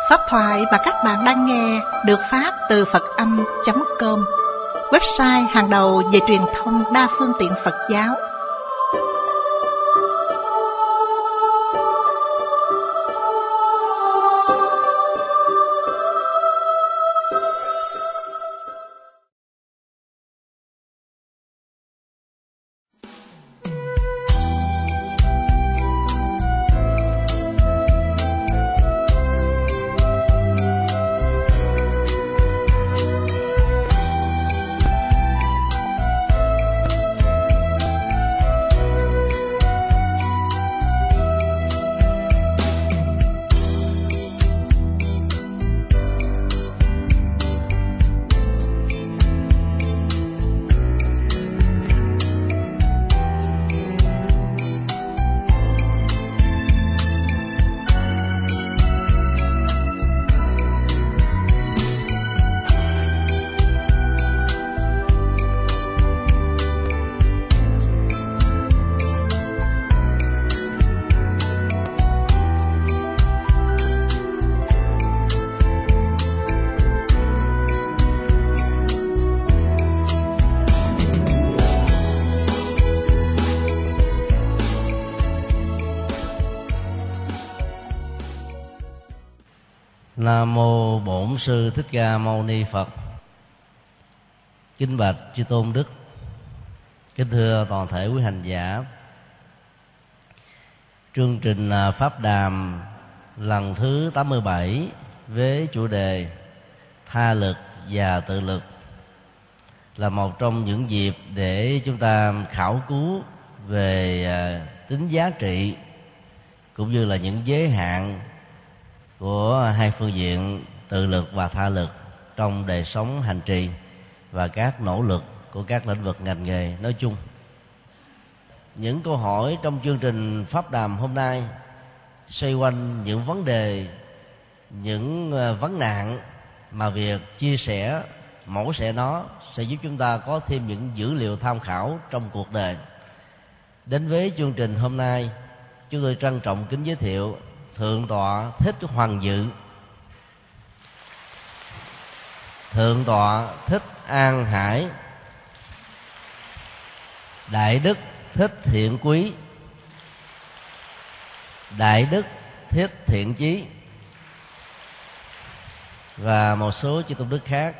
Pháp thoại mà các bạn đang nghe được phát từ Phật-âm.com, website hàng đầu về truyền thông đa phương tiện Phật giáo. Nam mô Bổn Sư Thích Ca Mâu Ni Phật. Kính bạch chư tôn đức, kính thưa toàn thể quý hành giả. Chương trình pháp đàm lần thứ 87 với chủ đề tha lực và tự lực là một trong những dịp để chúng ta khảo cứu về tính giá trị cũng như là những giới hạn của hai phương diện tự lực và tha lực trong đời sống hành trì và các nỗ lực của các lĩnh vực ngành nghề nói chung. Những câu hỏi trong chương trình pháp đàm hôm nay xoay quanh những vấn đề, những vấn nạn mà việc chia sẻ, mổ xẻ nó sẽ giúp chúng ta có thêm những dữ liệu tham khảo trong cuộc đời. Đến với chương trình hôm nay, chúng tôi trân trọng kính giới thiệu Thượng tọa Thích Hoàng Dự, Thượng tọa Thích An Hải, Đại đức Thích Thiện Quý, Đại đức Thích Thiện Chí và một số chư tôn đức khác.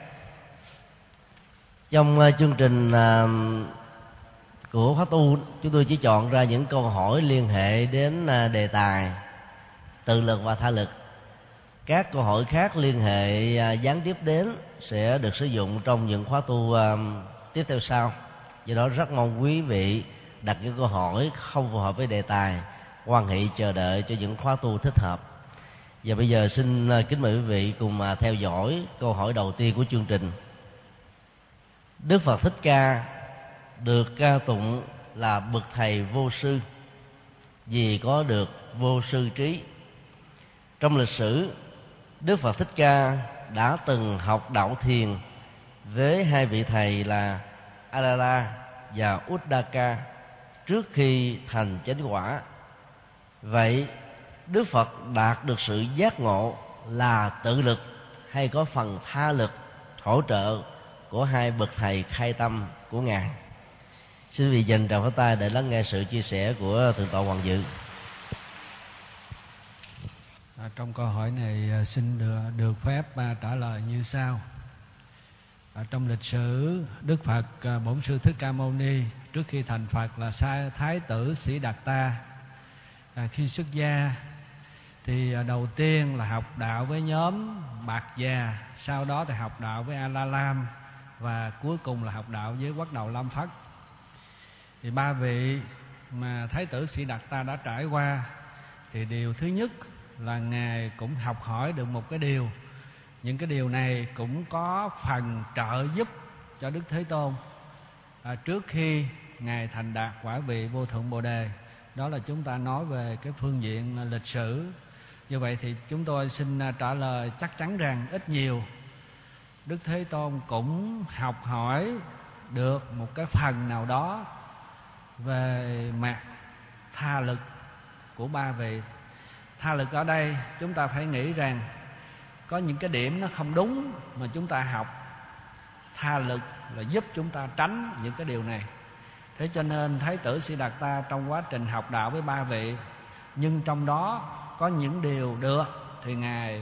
Trong chương trình của khóa tu, chúng tôi chỉ chọn ra những câu hỏi liên hệ đến đề tài tự lực và tha lực. Các câu hỏi khác liên hệ gián tiếp đến sẽ được sử dụng trong những khóa tu tiếp theo sau. Do đó rất mong quý vị đặt những câu hỏi không phù hợp với đề tài, hoan hỷ chờ đợi cho những khóa tu thích hợp. Và bây giờ xin kính mời quý vị cùng theo dõi câu hỏi đầu tiên của chương trình. Đức Phật Thích Ca được ca tụng là bậc thầy vô sư vì có được vô sư trí. Trong lịch sử, Đức Phật Thích Ca đã từng học đạo thiền với hai vị thầy là Alala và Uddaka trước khi thành chánh quả. Vậy Đức Phật đạt được sự giác ngộ là tự lực hay có phần tha lực hỗ trợ của hai bậc thầy khai tâm của Ngài? Xin quý vị dành tràng pháo tay để lắng nghe sự chia sẻ của Thượng tọa Hoàng Dự. Trong câu hỏi này xin được phép trả lời như sau. Trong lịch sử, Đức Phật Bổn Sư Thích Ca Mâu Ni trước khi thành Phật là Thái tử Sĩ Đạt Ta. Khi xuất gia thì đầu tiên là học đạo với nhóm Bạc Già, sau đó thì học đạo với A La Lam và cuối cùng là học đạo với Quắc Đầu Lam Phất. Thì ba vị mà Thái tử Sĩ Đạt Ta đã trải qua thì điều thứ nhất là Ngài cũng học hỏi được một cái điều. Những cái điều này cũng có phần trợ giúp cho Đức Thế Tôn trước khi Ngài thành đạt quả vị vô thượng Bồ Đề. Đó là chúng ta nói về cái phương diện lịch sử. Như vậy thì chúng tôi xin trả lời chắc chắn rằng ít nhiều Đức Thế Tôn cũng học hỏi được một cái phần nào đó về mặt tha lực của ba vị. Tha lực ở đây chúng ta phải nghĩ rằng có những cái điểm nó không đúng mà chúng ta học tha lực là giúp chúng ta tránh những cái điều này. Thế cho nên Thái tử Siddhartha trong quá trình học đạo với ba vị, nhưng trong đó có những điều được thì Ngài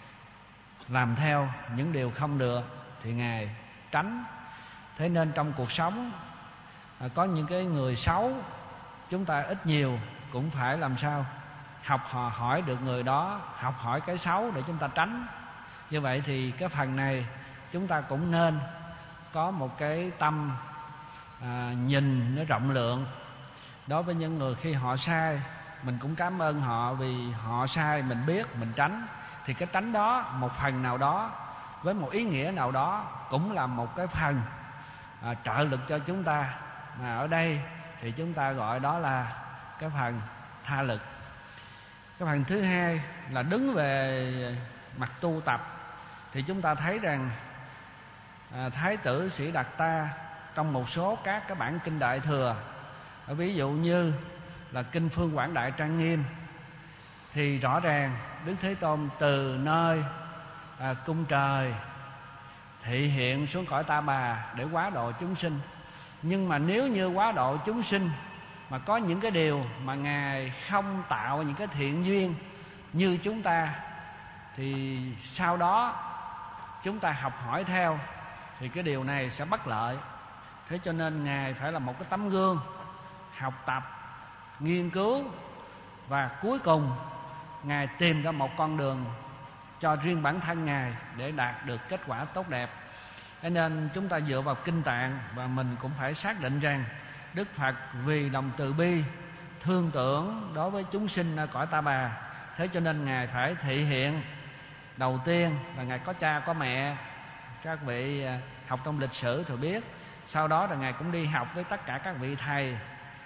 làm theo, những điều không được thì Ngài tránh. Thế nên trong cuộc sống có những cái người xấu, chúng ta ít nhiều cũng phải làm sao học hỏi được người đó, học hỏi cái xấu để chúng ta tránh. Như vậy thì cái phần này chúng ta cũng nên có một cái tâm nhìn nó rộng lượng. Đối với những người khi họ sai, mình cũng cảm ơn họ vì họ sai, mình biết, mình tránh. Thì cái tránh đó một phần nào đó với một ý nghĩa nào đó cũng là một cái phần trợ lực cho chúng ta. Mà ở đây thì chúng ta gọi đó là cái phần tha lực. Cái phần thứ hai là đứng về mặt tu tập, thì chúng ta thấy rằng Thái tử Siddhartha trong một số các cái bản kinh Đại Thừa, ví dụ như là kinh Phương Quảng Đại Trang Nghiêm, thì rõ ràng Đức Thế Tôn từ nơi cung trời thị hiện xuống cõi Ta Bà để hóa độ chúng sinh. Nhưng mà nếu như hóa độ chúng sinh mà có những cái điều mà Ngài không tạo những cái thiện duyên như chúng ta, thì sau đó chúng ta học hỏi theo thì cái điều này sẽ bất lợi. Thế cho nên Ngài phải là một cái tấm gương học tập, nghiên cứu, và cuối cùng Ngài tìm ra một con đường cho riêng bản thân Ngài để đạt được kết quả tốt đẹp. Cho nên chúng ta dựa vào kinh tạng, và mình cũng phải xác định rằng Đức Phật vì lòng từ bi, thương tưởng đối với chúng sinh ở cõi Ta Bà, thế cho nên Ngài phải thị hiện. Đầu tiên là Ngài có cha có mẹ, các vị học trong lịch sử thì biết. Sau đó là Ngài cũng đi học với tất cả các vị thầy.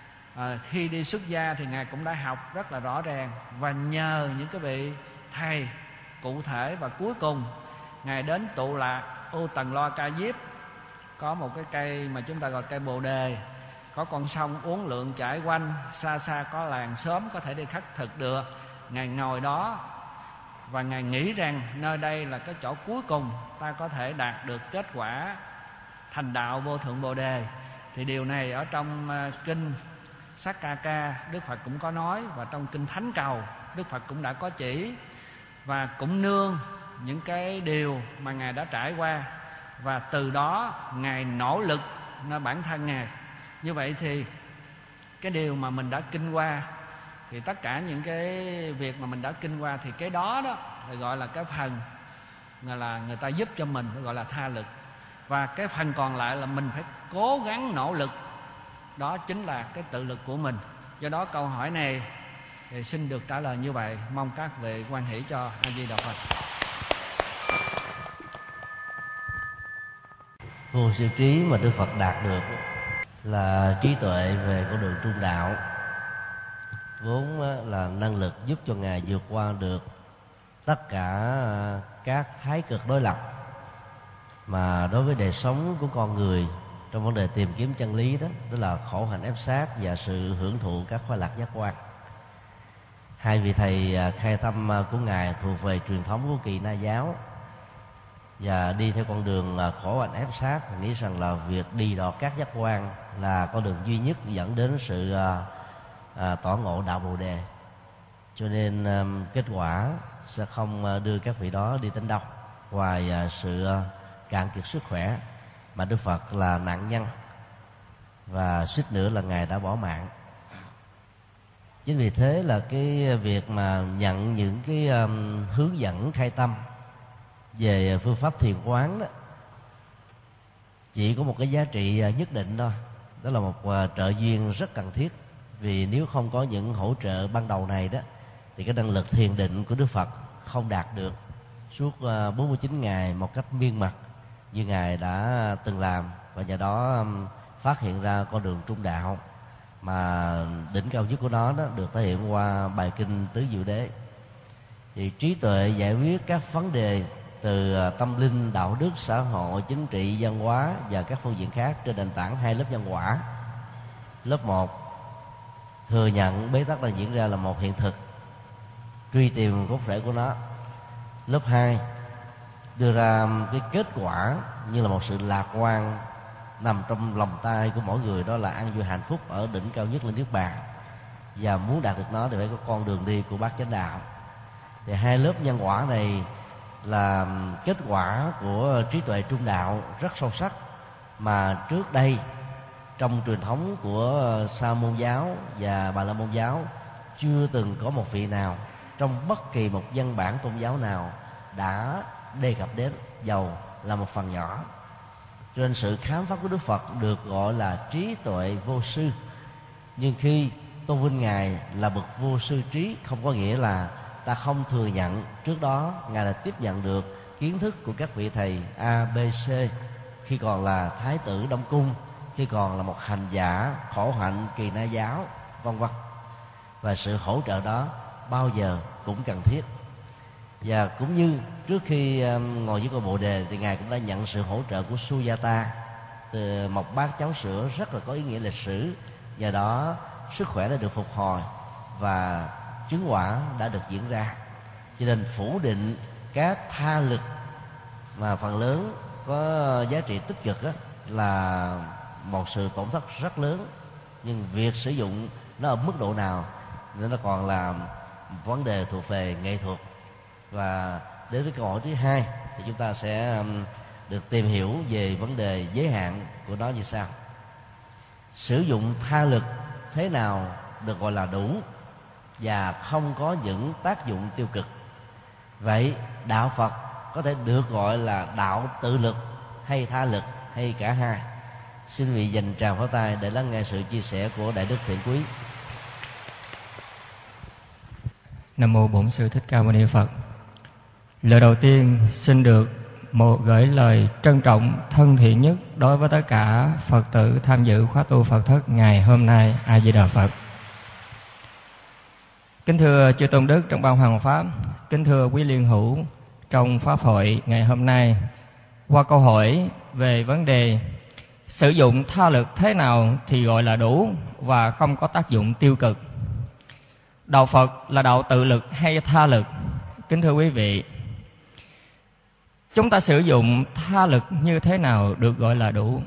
Khi đi xuất gia thì Ngài cũng đã học rất là rõ ràng, và nhờ những cái vị thầy cụ thể. Và cuối cùng Ngài đến tụ lạc U Tần Loa Ca Diếp, có một cái cây mà chúng ta gọi cây Bồ Đề, có con sông uốn lượn chảy quanh, xa xa có làng xóm có thể đi khất thực được. Ngài ngồi đó và Ngài nghĩ rằng nơi đây là cái chỗ cuối cùng ta có thể đạt được kết quả thành đạo vô thượng Bồ Đề. Thì điều này ở trong kinh Sakkaka Đức Phật cũng có nói, và trong kinh Thánh Cầu Đức Phật cũng đã có chỉ, và cũng nương những cái điều mà Ngài đã trải qua, và từ đó Ngài nỗ lực nơi bản thân Ngài. Như vậy thì cái điều mà mình đã kinh qua, thì tất cả những cái việc mà mình đã kinh qua, thì cái đó đó thì gọi là cái phần là người ta giúp cho mình, gọi là tha lực. Và cái phần còn lại là mình phải cố gắng nỗ lực, đó chính là cái tự lực của mình. Do đó câu hỏi này thì xin được trả lời như vậy. Mong các vị hoan hỷ cho. A Di Đà Phật. Vô sự trí mà Đức Phật đạt được là trí tuệ về con đường trung đạo, vốn là năng lực giúp cho Ngài vượt qua được tất cả các thái cực đối lập mà đối với đời sống của con người trong vấn đề tìm kiếm chân lý, đó là khổ hạnh ép sát và sự hưởng thụ các khoái lạc giác quan. Hai vị thầy khai tâm của Ngài thuộc về truyền thống của Kỳ Na giáo, và đi theo con đường khổ hạnh ép sát, nghĩ rằng là việc đi đọt các giác quan là con đường duy nhất dẫn đến sự tỏ ngộ đạo Bồ Đề. Cho nên kết quả sẽ không đưa các vị đó đi đến đâu, ngoài sự cạn kiệt sức khỏe, mà Đức Phật là nạn nhân, và suýt nữa là Ngài đã bỏ mạng. Chính vì thế là cái việc mà nhận những cái hướng dẫn khai tâm về phương pháp thiền quán đó chỉ có một cái giá trị nhất định thôi. Đó là một trợ duyên rất cần thiết. Vì nếu không có những hỗ trợ ban đầu này đó, thì cái năng lực thiền định của Đức Phật không đạt được suốt 49 ngày một cách miên mật như Ngài đã từng làm, và nhờ đó phát hiện ra con đường trung đạo mà đỉnh cao nhất của nó đó được thể hiện qua bài kinh Tứ Diệu Đế. Thì trí tuệ giải quyết các vấn đề từ tâm linh, đạo đức, xã hội, chính trị, văn hóa và các phương diện khác trên nền tảng hai lớp nhân quả. Lớp 1 thừa nhận bế tắc đang diễn ra là một hiện thực, truy tìm gốc rễ của nó. Lớp 2 đưa ra cái kết quả như là một sự lạc quan nằm trong lòng tay của mỗi người, đó là an vui hạnh phúc ở đỉnh cao nhất là niết bàn. Và muốn đạt được nó thì phải có con đường đi của bát chánh đạo. Thì hai lớp nhân quả này là kết quả của trí tuệ trung đạo rất sâu sắc, mà trước đây trong truyền thống của Sa môn giáo và Bà la môn giáo chưa từng có một vị nào trong bất kỳ một văn bản tôn giáo nào đã đề cập đến, dầu là một phần nhỏ. Cho nên sự khám phá của Đức Phật được gọi là trí tuệ vô sư. Nhưng khi tôn vinh Ngài là bậc vô sư trí, không có nghĩa là ta không thừa nhận trước đó Ngài đã tiếp nhận được kiến thức của các vị thầy A, B, C khi còn là Thái tử Đông Cung, khi còn là một hành giả khổ hạnh Kỳ Na giáo, vân vân. Và sự hỗ trợ đó bao giờ cũng cần thiết. Và cũng như trước khi ngồi dưới ngôi Bồ Đề thì Ngài cũng đã nhận sự hỗ trợ của Sujata từ một bát cháo sữa rất là có ý nghĩa lịch sử. Nhờ đó sức khỏe đã được phục hồi và chứng quả đã được diễn ra. Cho nên phủ định các tha lực mà phần lớn có giá trị tích cực đó là một sự tổn thất rất lớn. Nhưng việc sử dụng nó ở mức độ nào nên nó còn là vấn đề thuộc về nghệ thuật. Và đến với câu hỏi thứ hai thì chúng ta sẽ được tìm hiểu về vấn đề giới hạn của nó như sau. Sử dụng tha lực thế nào được gọi là đủ và không có những tác dụng tiêu cực? Vậy đạo Phật có thể được gọi là đạo tự lực hay tha lực hay cả hai? Xin vị dành tràng pháo tay để lắng nghe sự chia sẻ của Đại Đức Thiện Quý. Nam mô Bổn Sư Thích Ca Mâu Ni Phật. Lời đầu tiên xin được gửi lời trân trọng thân thiện nhất đối với tất cả Phật tử tham dự khóa tu Phật thất ngày hôm nay. A Di Đà Phật. Kính thưa chư tôn đức trong ban hoàng pháp, kính thưa quý liên hữu trong pháp hội ngày hôm nay, qua câu hỏi về vấn đề sử dụng tha lực thế nào thì gọi là đủ và không có tác dụng tiêu cực. Đạo Phật là đạo tự lực hay tha lực? Kính thưa quý vị, chúng ta sử dụng tha lực như thế nào được gọi là đủ?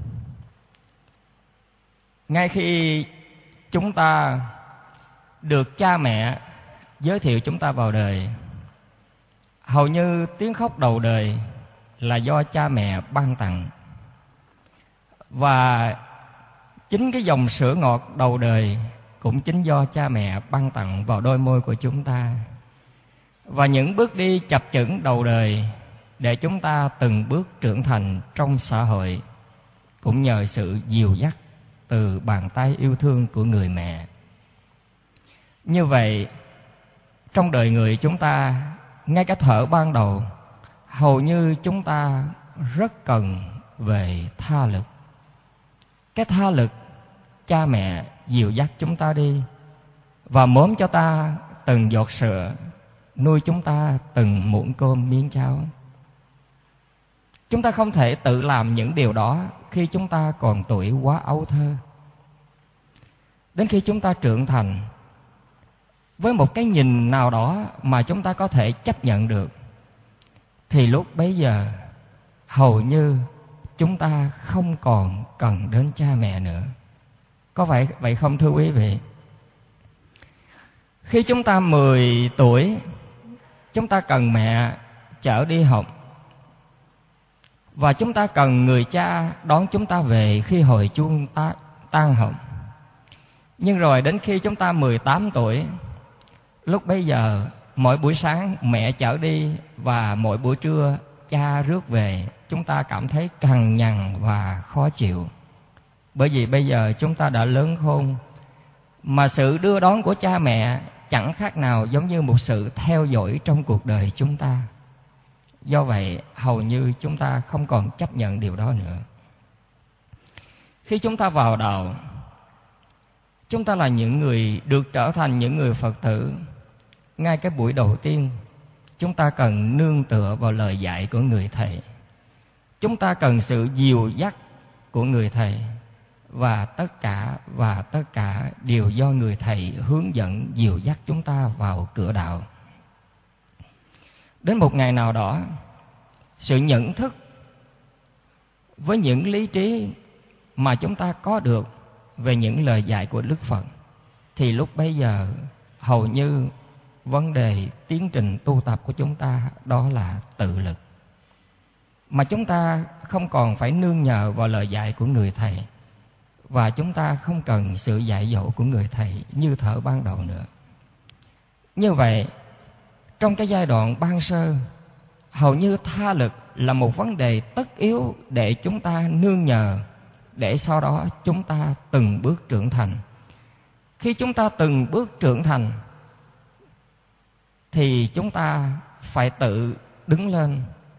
Ngay khi chúng ta được cha mẹ giới thiệu chúng ta vào đời, hầu như tiếng khóc đầu đời là do cha mẹ ban tặng. Và chính cái dòng sữa ngọt đầu đời cũng chính do cha mẹ ban tặng vào đôi môi của chúng ta. Và những bước đi chập chững đầu đời để chúng ta từng bước trưởng thành trong xã hội cũng nhờ sự dìu dắt từ bàn tay yêu thương của người mẹ. Như vậy, trong đời người chúng ta, ngay cả thuở ban đầu, hầu như chúng ta rất cần về tha lực. Cái tha lực cha mẹ dìu dắt chúng ta đi và mớm cho ta từng giọt sữa, nuôi chúng ta từng muỗng cơm miếng cháo. Chúng ta không thể tự làm những điều đó khi chúng ta còn tuổi quá ấu thơ. Đến khi chúng ta trưởng thành, với một cái nhìn nào đó mà chúng ta có thể chấp nhận được, thì lúc bấy giờ hầu như chúng ta không còn cần đến cha mẹ nữa. Có phải vậy không thưa quý vị? Khi chúng ta 10 tuổi, chúng ta cần mẹ chở đi học, và chúng ta cần người cha đón chúng ta về khi hồi chuông tan học. Nhưng rồi đến khi chúng ta 18 tuổi, lúc bấy giờ mỗi buổi sáng mẹ chở đi và mỗi buổi trưa cha rước về, chúng ta cảm thấy cằn nhằn và khó chịu. Bởi vì bây giờ chúng ta đã lớn khôn, mà sự đưa đón của cha mẹ chẳng khác nào giống như một sự theo dõi trong cuộc đời chúng ta. Do vậy, hầu như chúng ta không còn chấp nhận điều đó nữa. Khi chúng ta vào đạo, chúng ta là những người được trở thành những người Phật tử. Ngay cái buổi đầu tiên, chúng ta cần nương tựa vào lời dạy của người thầy. Chúng ta cần sự dìu dắt của người thầy, và tất cả đều do người thầy hướng dẫn dìu dắt chúng ta vào cửa đạo. Đến một ngày nào đó, sự nhận thức với những lý trí mà chúng ta có được về những lời dạy của Đức Phật, thì lúc bấy giờ hầu như vấn đề tiến trình tu tập của chúng ta đó là tự lực. Mà chúng ta không còn phải nương nhờ vào lời dạy của người thầy, và chúng ta không cần sự dạy dỗ của người thầy như thuở ban đầu nữa. Như vậy, trong cái giai đoạn ban sơ, hầu như tha lực là một vấn đề tất yếu để chúng ta nương nhờ, để sau đó chúng ta từng bước trưởng thành. Khi chúng ta từng bước trưởng thành thì chúng ta phải tự đứng lên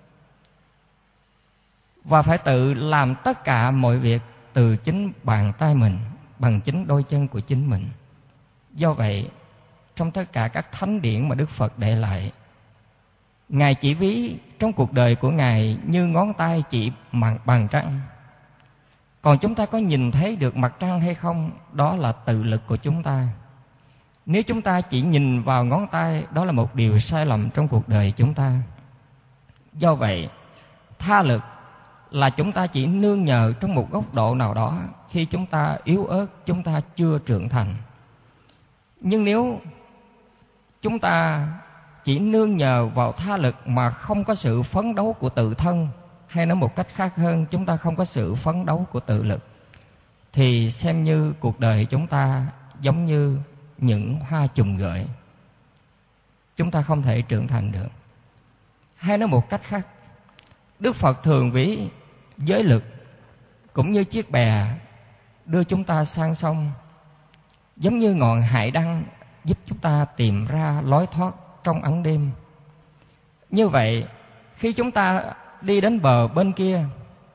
và phải tự làm tất cả mọi việc từ chính bàn tay mình, bằng chính đôi chân của chính mình. Do vậy, trong tất cả các thánh điển mà Đức Phật để lại, Ngài chỉ ví trong cuộc đời của Ngài như ngón tay chỉ bằng trăng. Còn chúng ta có nhìn thấy được mặt trăng hay không, đó là tự lực của chúng ta. Nếu chúng ta chỉ nhìn vào ngón tay, đó là một điều sai lầm trong cuộc đời chúng ta. Do vậy, tha lực là chúng ta chỉ nương nhờ trong một góc độ nào đó khi chúng ta yếu ớt, chúng ta chưa trưởng thành. Nhưng nếu chúng ta chỉ nương nhờ vào tha lực mà không có sự phấn đấu của tự thân, hay nói một cách khác hơn, chúng ta không có sự phấn đấu của tự lực, thì xem như cuộc đời chúng ta giống như những hoa chùm gợi, chúng ta không thể trưởng thành được. Hay nói một cách khác, Đức Phật thường ví giới lực cũng như chiếc bè đưa chúng ta sang sông, giống như ngọn hải đăng giúp chúng ta tìm ra lối thoát trong ắng đêm. Như vậy, khi chúng ta đi đến bờ bên kia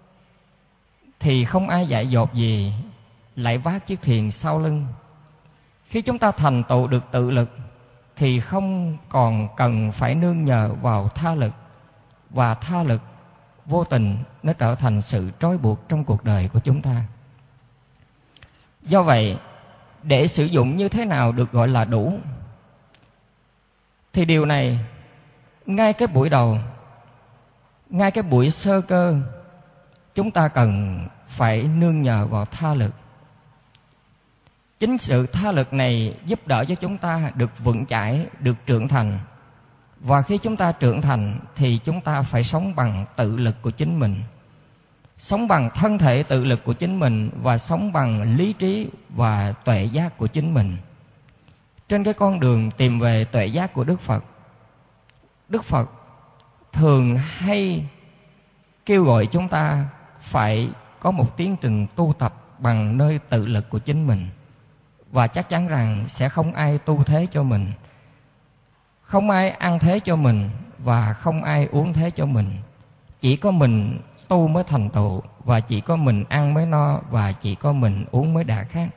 thì không ai dạy dột gì, lại vác chiếc thuyền sau lưng. Khi chúng ta thành tựu được tự lực thì không còn cần phải nương nhờ vào tha lực, và tha lực vô tình nó trở thành sự trói buộc trong cuộc đời của chúng ta. Do vậy, để sử dụng như thế nào được gọi là đủ, thì điều này ngay cái buổi đầu, ngay cái buổi sơ cơ, chúng ta cần phải nương nhờ vào tha lực. Chính sự tha lực này giúp đỡ cho chúng ta được vững chãi, được trưởng thành. Và khi chúng ta trưởng thành thì chúng ta phải sống bằng tự lực của chính mình, sống bằng thân thể tự lực của chính mình, và sống bằng lý trí và tuệ giác của chính mình. Trên cái con đường tìm về tuệ giác của Đức Phật, Đức Phật thường hay kêu gọi chúng ta phải có một tiến trình tu tập bằng nơi tự lực của chính mình. Và chắc chắn rằng sẽ không ai tu thế cho mình, không ai ăn thế cho mình, và không ai uống thế cho mình. Chỉ có mình tu mới thành tựu, và chỉ có mình ăn mới no, và chỉ có mình uống mới đã khát.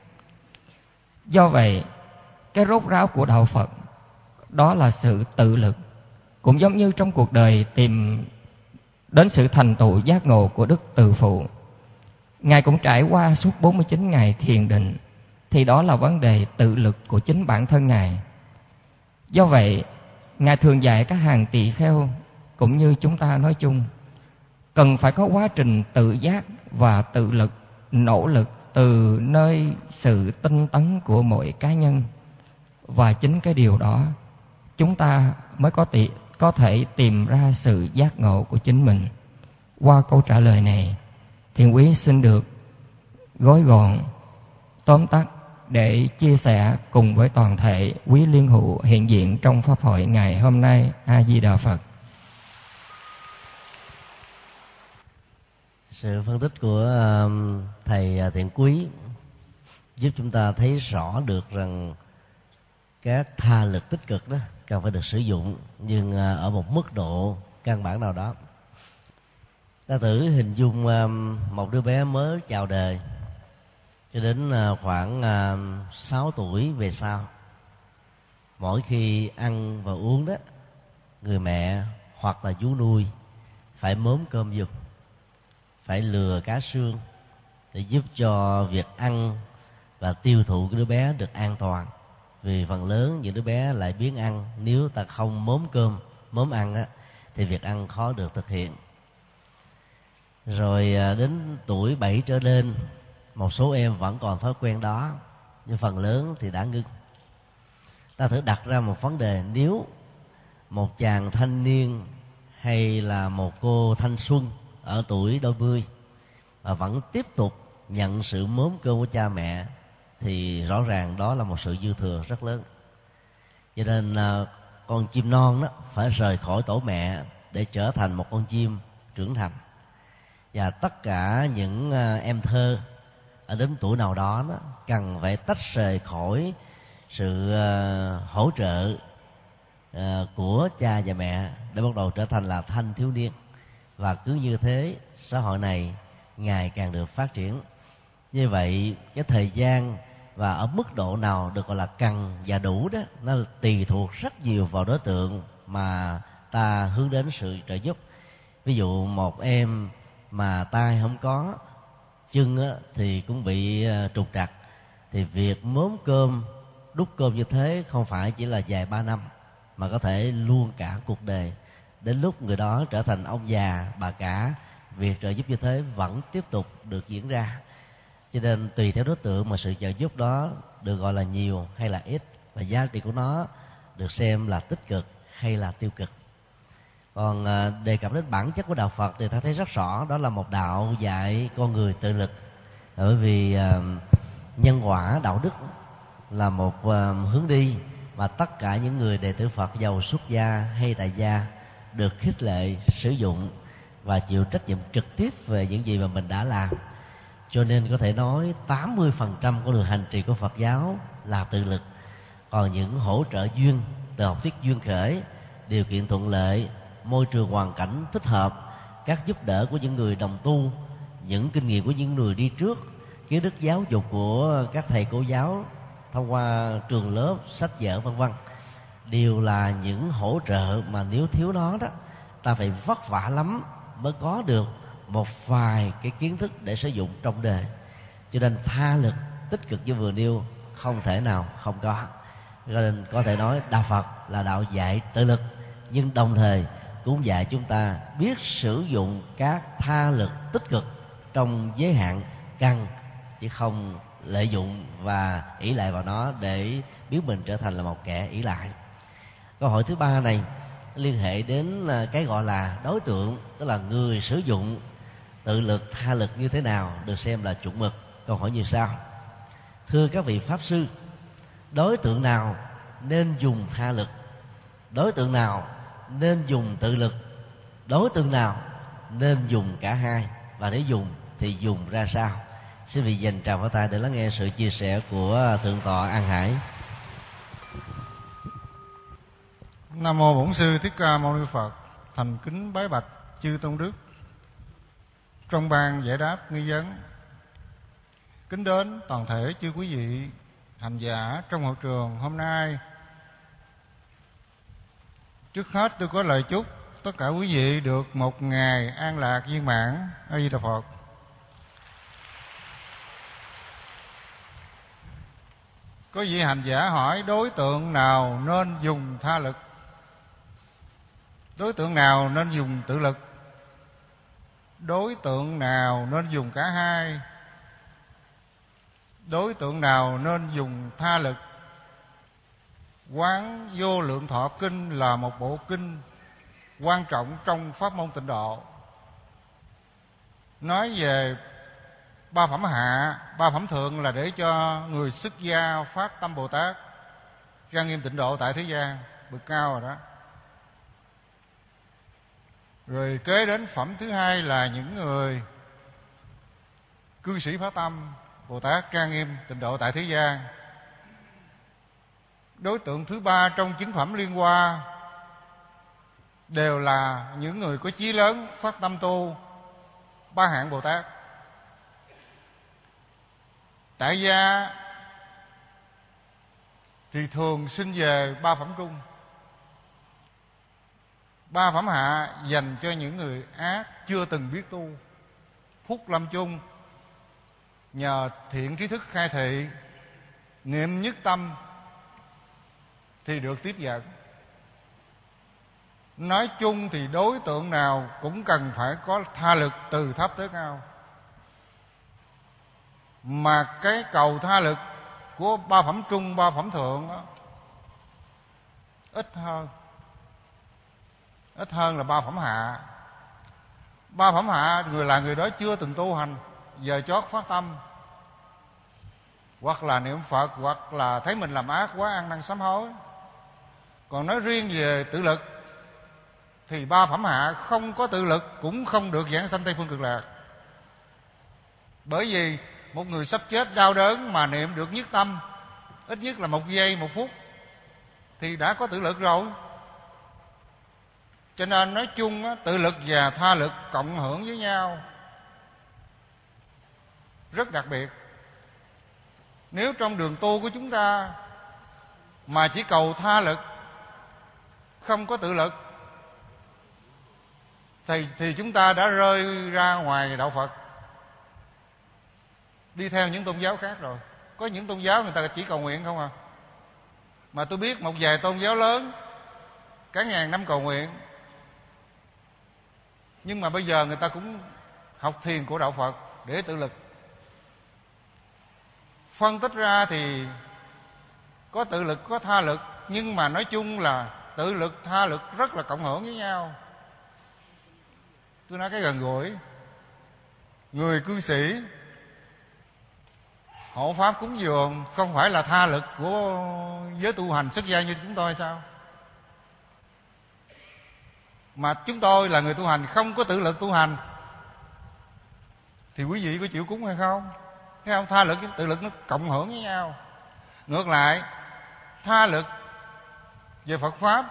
Do vậy, cái rốt ráo của đạo Phật đó là sự tự lực. Cũng giống như trong cuộc đời tìm đến sự thành tựu giác ngộ của Đức Từ Phụ, Ngài cũng trải qua suốt 49 ngày thiền định, thì đó là vấn đề tự lực của chính bản thân Ngài. Do vậy, Ngài thường dạy các hàng tỳ kheo cũng như chúng ta nói chung, cần phải có quá trình tự giác và tự lực, nỗ lực từ nơi sự tinh tấn của mỗi cá nhân. Và chính cái điều đó chúng ta mới có thể tìm ra sự giác ngộ của chính mình. Qua câu trả lời này, Thiện Quý xin được gói gọn, tóm tắt để chia sẻ cùng với toàn thể quý liên hữu hiện diện trong pháp hội ngày hôm nay. A Di Đà Phật. Sự phân tích của thầy Thiện Quý giúp chúng ta thấy rõ được rằng các tha lực tích cực đó cần phải được sử dụng, nhưng ở một mức độ căn bản nào đó. Ta thử hình dung một đứa bé mới chào đời cho đến khoảng 6 tuổi về sau, mỗi khi ăn và uống đó, người mẹ hoặc là vú nuôi phải mớm cơm giùm, phải lừa cá sương để giúp cho việc ăn và tiêu thụ của đứa bé được an toàn. Vì phần lớn những đứa bé lại biếng ăn, nếu ta không mớm cơm, mớm ăn á, thì việc ăn khó được thực hiện. Rồi đến tuổi 7 trở lên, một số em vẫn còn thói quen đó, nhưng phần lớn thì đã ngưng. Ta thử đặt ra một vấn đề: nếu một chàng thanh niên hay là một cô thanh xuân ở tuổi đôi mươi và vẫn tiếp tục nhận sự mớm cơm của cha mẹ, thì rõ ràng đó là một sự dư thừa rất lớn. Cho nên con chim non đó phải rời khỏi tổ mẹ để trở thành một con chim trưởng thành. Và tất cả những em thơ ở đến tuổi nào đó cần phải tách rời khỏi sự hỗ trợ của cha và mẹ để bắt đầu trở thành là thanh thiếu niên. Và cứ như thế xã hội này ngày càng được phát triển. Như vậy cái thời gian và ở mức độ nào được gọi là cần và đủ đó, nó tùy thuộc rất nhiều vào đối tượng mà ta hướng đến sự trợ giúp. Ví dụ một em mà tay không có, chân thì cũng bị trục trặc, thì việc mớm cơm, đút cơm như thế không phải chỉ là vài ba năm, mà có thể luôn cả cuộc đời. Đến lúc người đó trở thành ông già, bà cả, việc trợ giúp như thế vẫn tiếp tục được diễn ra. Cho nên tùy theo đối tượng mà sự trợ giúp đó được gọi là nhiều hay là ít, và giá trị của nó được xem là tích cực hay là tiêu cực. Còn đề cập đến bản chất của đạo Phật thì ta thấy rất rõ, đó là một đạo dạy con người tự lực. Bởi vì nhân quả đạo đức là một hướng đi mà tất cả những người đệ tử Phật, giàu xuất gia hay tại gia, được khích lệ sử dụng và chịu trách nhiệm trực tiếp về những gì mà mình đã làm. Cho nên có thể nói 80% của đường hành trì của Phật giáo là tự lực. Còn những hỗ trợ duyên từ học thuyết duyên khởi, điều kiện thuận lợi, môi trường hoàn cảnh thích hợp, các giúp đỡ của những người đồng tu, những kinh nghiệm của những người đi trước, kiến thức giáo dục của các thầy cô giáo thông qua trường lớp, sách vở vân vân, đều là những hỗ trợ mà nếu thiếu nó đó, ta phải vất vả lắm mới có được một vài cái kiến thức để sử dụng trong đời. Cho nên tha lực tích cực như vừa nêu không thể nào không có. Cho nên có thể nói đạo Phật là đạo dạy tự lực, nhưng đồng thời cũng dạy chúng ta biết sử dụng các tha lực tích cực trong giới hạn cần, chứ không lợi dụng và ỷ lại vào nó để biến mình trở thành là một kẻ ỷ lại. Câu hỏi thứ ba này liên hệ đến cái gọi là đối tượng, tức là người sử dụng tự lực, tha lực như thế nào được xem là chuẩn mực. Câu hỏi như sau: thưa các vị pháp sư, đối tượng nào nên dùng tha lực, đối tượng nào nên dùng tự lực, đối tượng nào nên dùng cả hai, và nếu dùng thì dùng ra sao? Xin vị dành tràng pháo tay để lắng nghe sự chia sẻ của Thượng tọa An Hải. Nam mô Bổn Sư Thích Ca Mâu Ni Phật. Thành kính bái bạch chư tôn đức trong ban giải đáp nghi vấn. Kính đến toàn thể chư quý vị hành giả trong hội trường hôm nay. Trước hết tôi có lời chúc tất cả quý vị được một ngày an lạc viên mãn. A Di Đà Phật. Có vị hành giả hỏi đối tượng nào nên dùng tha lực, đối tượng nào nên dùng tự lực, đối tượng nào nên dùng cả hai, đối tượng nào nên dùng tha lực. Quán Vô Lượng Thọ Kinh là một bộ kinh quan trọng trong pháp môn tịnh độ, nói về ba phẩm hạ, ba phẩm thượng là để cho người xuất gia phát tâm Bồ Tát, trang nghiêm tịnh độ tại thế gian, bậc cao rồi đó. Rồi kế đến phẩm thứ hai là những người cư sĩ phát tâm Bồ Tát, trang nghiêm tịnh độ tại thế gian. Đối tượng thứ ba trong chính phẩm liên hoa đều là những người có chí lớn phát tâm tu ba hạng Bồ Tát. Tại gia thì thường sinh về ba phẩm trung. Ba phẩm hạ dành cho những người ác chưa từng biết tu, phúc lâm chung, nhờ thiện trí thức khai thị, niệm nhất tâm thì được tiếp dẫn. Nói chung thì đối tượng nào cũng cần phải có tha lực từ thấp tới cao. Mà cái cầu tha lực của ba phẩm trung, ba phẩm thượng đó, ít hơn là ba phẩm hạ. Ba phẩm hạ người đó chưa từng tu hành, giờ chót phát tâm, hoặc là niệm Phật, hoặc là thấy mình làm ác quá ăn năn sám hối. Còn nói riêng về tự lực thì ba phẩm hạ không có tự lực cũng không được giảng sanh Tây Phương Cực Lạc. Bởi vì một người sắp chết đau đớn mà niệm được nhất tâm, ít nhất là 1 giây 1 phút, thì đã có tự lực rồi. Cho nên nói chung tự lực và tha lực cộng hưởng với nhau rất đặc biệt. Nếu trong đường tu của chúng ta mà chỉ cầu tha lực, không có tự lực, thì chúng ta đã rơi ra ngoài đạo Phật, đi theo những tôn giáo khác rồi. Có những tôn giáo người ta chỉ cầu nguyện không à. Mà tôi biết một vài tôn giáo lớn cả ngàn năm cầu nguyện, nhưng mà bây giờ người ta cũng học thiền của đạo Phật để tự lực. Phân tích ra thì có tự lực, có tha lực, nhưng mà nói chung là tự lực, tha lực rất là cộng hưởng với nhau. Tôi nói cái gần gũi. Người cư sĩ hộ pháp cúng dường không phải là tha lực của giới tu hành xuất gia như chúng tôi sao? Mà chúng tôi là người tu hành không có tự lực tu hành, thì quý vị có chịu cúng hay không? Thấy không? Tha lực với tự lực nó cộng hưởng với nhau. Ngược lại, tha lực về Phật Pháp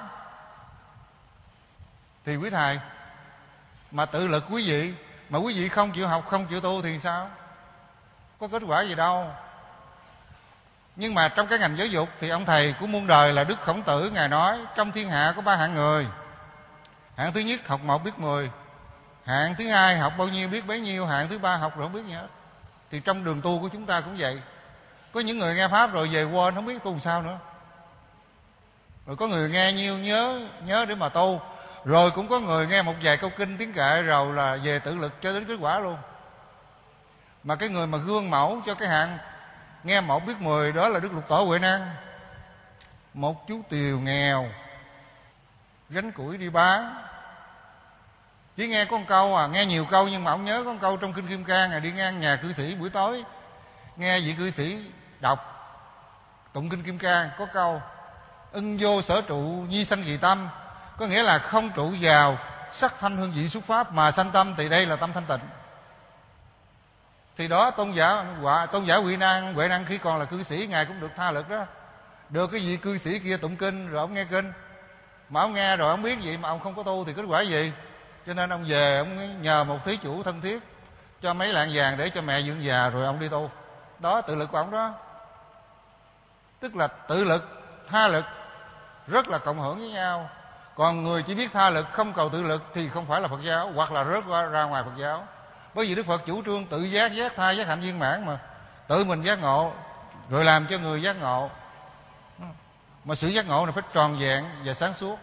thì quý thầy, mà tự lực quý vị, mà quý vị không chịu học, không chịu tu thì sao? Có kết quả gì đâu. Nhưng mà trong cái ngành giáo dục thì ông thầy của muôn đời là Đức Khổng Tử, Ngài nói trong thiên hạ có 3 hạng người. Hạng thứ nhất học 1 biết 10, hạng thứ hai học bao nhiêu biết bấy nhiêu, hạng thứ ba học rồi không biết gì hết. Thì trong đường tu của chúng ta cũng vậy. Có những người nghe Pháp rồi về quên không biết tu sao nữa. Rồi có người nghe nhiêu nhớ để mà tu. Rồi cũng có người nghe một vài câu kinh tiếng kệ rồi là về tự lực cho đến kết quả luôn. Mà cái người mà gương mẫu cho cái hạng nghe 1 biết 10 đó là Đức Lục Tổ Huệ Năng. Một chú tiều nghèo gánh củi đi bán, chỉ nghe có một câu à, nghe nhiều câu nhưng mà ông nhớ có một câu trong Kinh Kim Cang. Đi ngang nhà cư sĩ buổi tối, nghe vị cư sĩ đọc tụng Kinh Kim Cang, có câu ưng vô sở trụ nhi sanh kỳ tâm, có nghĩa là không trụ vào sắc thanh hương vị xuất pháp mà sanh tâm, thì đây là tâm thanh tịnh. Thì đó tôn giả Huệ Năng khi còn là cư sĩ, Ngài cũng được tha lực đó. Được cái vị cư sĩ kia tụng kinh rồi ông nghe kinh, mà ông nghe rồi ông biết gì mà ông không có tu thì kết quả gì? Cho nên ông về ông nhờ một thí chủ thân thiết cho mấy lạng vàng để cho mẹ dưỡng già rồi ông đi tu. Đó tự lực của ông đó. Tức là tự lực, tha lực rất là cộng hưởng với nhau. Còn người chỉ biết tha lực không cầu tự lực thì không phải là Phật giáo, hoặc là rớt ra ngoài Phật giáo. Bởi vì Đức Phật chủ trương tự giác, giác tha, giác hạnh viên mãn mà. Tự mình giác ngộ rồi làm cho người giác ngộ. Mà sự giác ngộ này phải tròn vẹn và sáng suốt.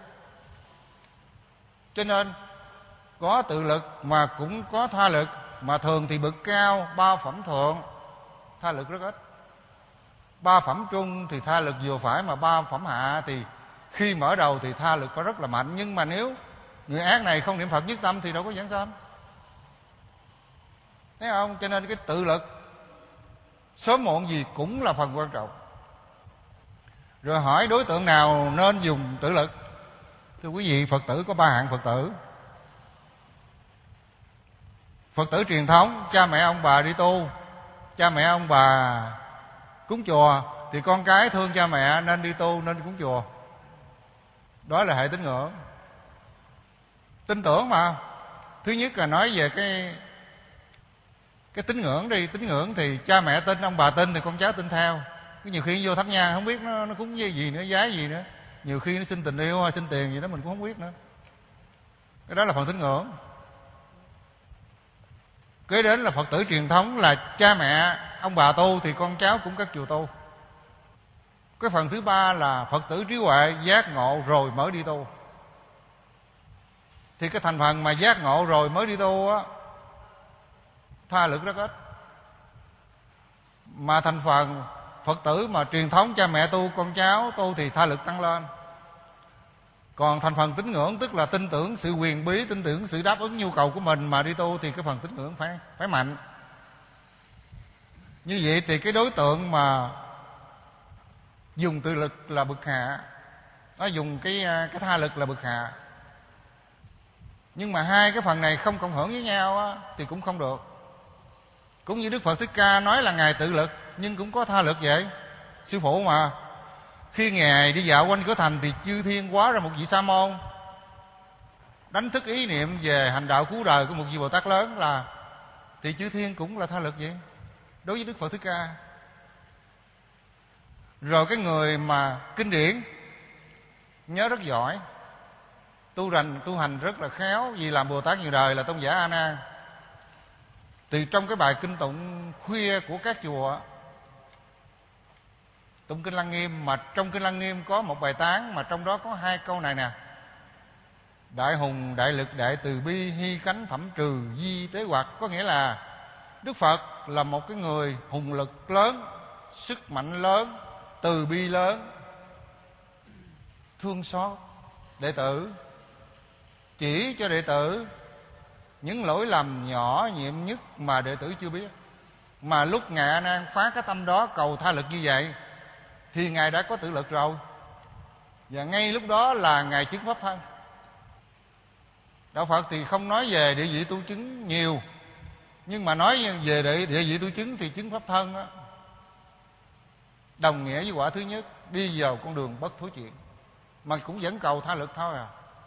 Cho nên có tự lực mà cũng có tha lực. Mà thường thì bậc cao 3 phẩm thượng tha lực rất ít. 3 phẩm trung thì tha lực vừa phải, mà 3 phẩm hạ thì khi mở đầu thì tha lực có rất là mạnh. Nhưng mà nếu người ác này không niệm Phật nhất tâm thì đâu có giảng sanh. Thấy không? Cho nên cái tự lực sớm muộn gì cũng là phần quan trọng. Rồi hỏi đối tượng nào nên dùng tự lực. Thưa quý vị, Phật tử có 3 hạng Phật tử. Phật tử truyền thống, cha mẹ ông bà đi tu, cha mẹ ông bà cúng chùa, thì con cái thương cha mẹ nên đi tu, nên đi cúng chùa. Đó là hệ tín ngưỡng. Tin tưởng mà. Thứ nhất là nói về cái tín ngưỡng đi. Tín ngưỡng thì cha mẹ tin, ông bà tin thì con cháu tin theo. Nhiều khi vô thắp nhang không biết nó cúng gì nữa, giái gì nữa. Nhiều khi nó xin tình yêu hay xin tiền gì đó mình cũng không biết nữa. Cái đó là phần tín ngưỡng. Kế đến là Phật tử truyền thống, là cha mẹ ông bà tu thì con cháu cũng các chùa tu. Cái phần thứ ba là Phật tử trí huệ, giác ngộ rồi mới đi tu. thì cái thành phần mà giác ngộ rồi mới đi tu á, tha lực rất ít. Mà thành phần Phật tử mà truyền thống cha mẹ tu, con cháu tu thì tha lực tăng lên. Còn thành phần tín ngưỡng, tức là tin tưởng sự huyền bí, tin tưởng sự đáp ứng nhu cầu của mình mà đi tu, thì cái phần tín ngưỡng phải mạnh. Như vậy thì cái đối tượng mà dùng tự lực là bậc hạ, nó dùng cái tha lực là bậc hạ. Nhưng mà hai cái phần này không cộng hưởng với nhau á, thì cũng không được. Cũng như Đức Phật Thích Ca nói là Ngài tự lực, nhưng cũng có tha lực vậy. Sư phụ mà, khi Ngài đi dạo quanh cửa thành thì chư thiên hóa ra một vị Sa môn, đánh thức ý niệm về hành đạo cứu đời của một vị Bồ Tát lớn, là thì chư thiên cũng là tha lực vậy đối với Đức Phật Thích Ca. Rồi cái người mà kinh điển nhớ rất giỏi, tu hành rất là khéo, vì làm Bồ Tát nhiều đời, là Tôn giả A Nan. Thì trong cái bài kinh tụng khuya của các chùa, tụng kinh Lăng Nghiêm, mà trong kinh Lăng Nghiêm có một bài tán mà trong đó có 2 câu này nè: đại hùng đại lực đại từ bi, hy cánh thẩm trừ di tế hoặc. Có nghĩa là Đức Phật là một cái người hùng lực lớn, sức mạnh lớn, từ bi lớn, thương xót đệ tử, chỉ cho đệ tử những lỗi lầm nhỏ nhiệm nhất mà đệ tử chưa biết. Mà lúc Ngài A Nan phá cái tâm đó, cầu tha lực như vậy, thì Ngài đã có tự lực rồi. Và ngay lúc đó là Ngài chứng pháp thân. Đạo Phật thì không nói về địa vị tu chứng nhiều, nhưng mà nói về địa vị tu chứng thì chứng pháp thân đó, đồng nghĩa với quả thứ nhất, đi vào con đường bất thối chuyện, mà cũng vẫn cầu tha lực thôi à.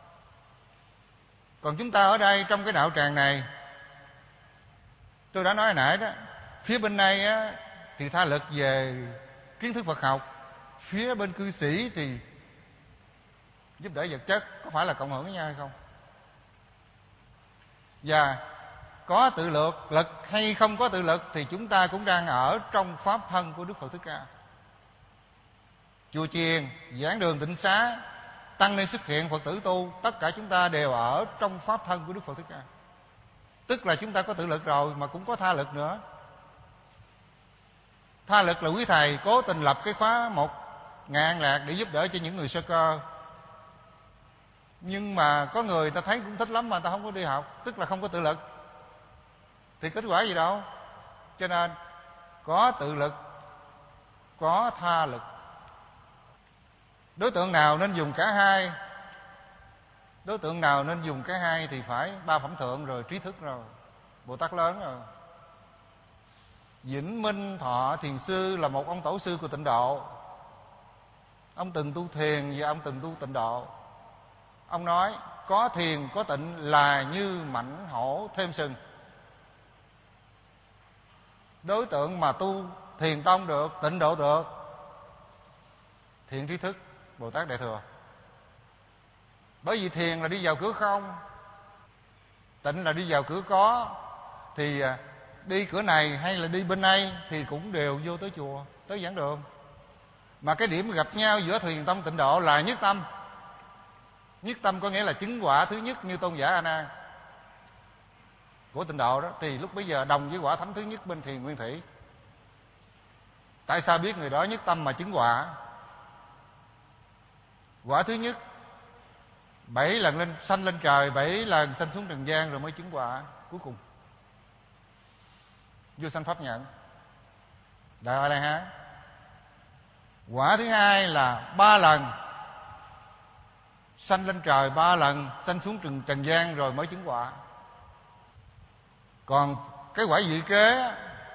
Còn chúng ta ở đây trong cái đạo tràng này, tôi đã nói hồi nãy đó, phía bên này á, thì tha lực về kiến thức Phật học, phía bên cư sĩ thì giúp đỡ vật chất. Có phải là cộng hưởng với nhau hay không? Và có tự lực hay không có tự lực thì chúng ta cũng đang ở trong pháp thân của Đức Phật Thích Ca. Chùa chiền, giảng đường tịnh xá, tăng ni xuất hiện, Phật tử tu, tất cả chúng ta đều ở trong pháp thân của Đức Phật Thích Ca. Tức là chúng ta có tự lực rồi mà cũng có tha lực nữa. Tha lực là quý thầy cố tình lập cái khóa 1.000 An Lạc để giúp đỡ cho những người sơ cơ. Nhưng mà có người ta thấy cũng thích lắm mà ta không có đi học, tức là không có tự lực, thì kết quả gì đâu. Cho nên có tự lực, có tha lực. Đối tượng nào nên dùng cả hai? Đối tượng nào nên dùng cả hai thì phải 3 phẩm thượng rồi, trí thức rồi, Bồ Tát lớn rồi. Vĩnh Minh Thọ Thiền Sư là một ông tổ sư của tịnh độ. Ông từng tu thiền và ông từng tu tịnh độ. Ông nói có thiền có tịnh là như mãnh hổ thêm sừng. Đối tượng mà tu thiền tông được, tịnh độ được, thiện trí thức, Bồ Tát Đại Thừa. Bởi vì thiền là đi vào cửa không, tịnh là đi vào cửa có. Thì đi cửa này hay là đi bên này thì cũng đều vô tới chùa, tới giảng đường. Mà cái điểm gặp nhau giữa thiền tông tịnh độ là nhất tâm. Nhất tâm có nghĩa là chứng quả thứ nhất, như tôn giả A Nan của tịnh độ đó, thì lúc bấy giờ đồng với quả thánh thứ nhất bên thiền nguyên thủy. Tại sao biết người đó nhất tâm mà chứng quả? Quả thứ nhất 7 lần sanh lên trời, 7 lần sanh xuống trần gian, rồi mới chứng quả cuối cùng vô sanh pháp nhận Đại A La Hán. Quả thứ hai là 3 lần sanh lên trời, 3 lần sanh xuống trần gian, rồi mới chứng quả. Còn cái quả vị kế,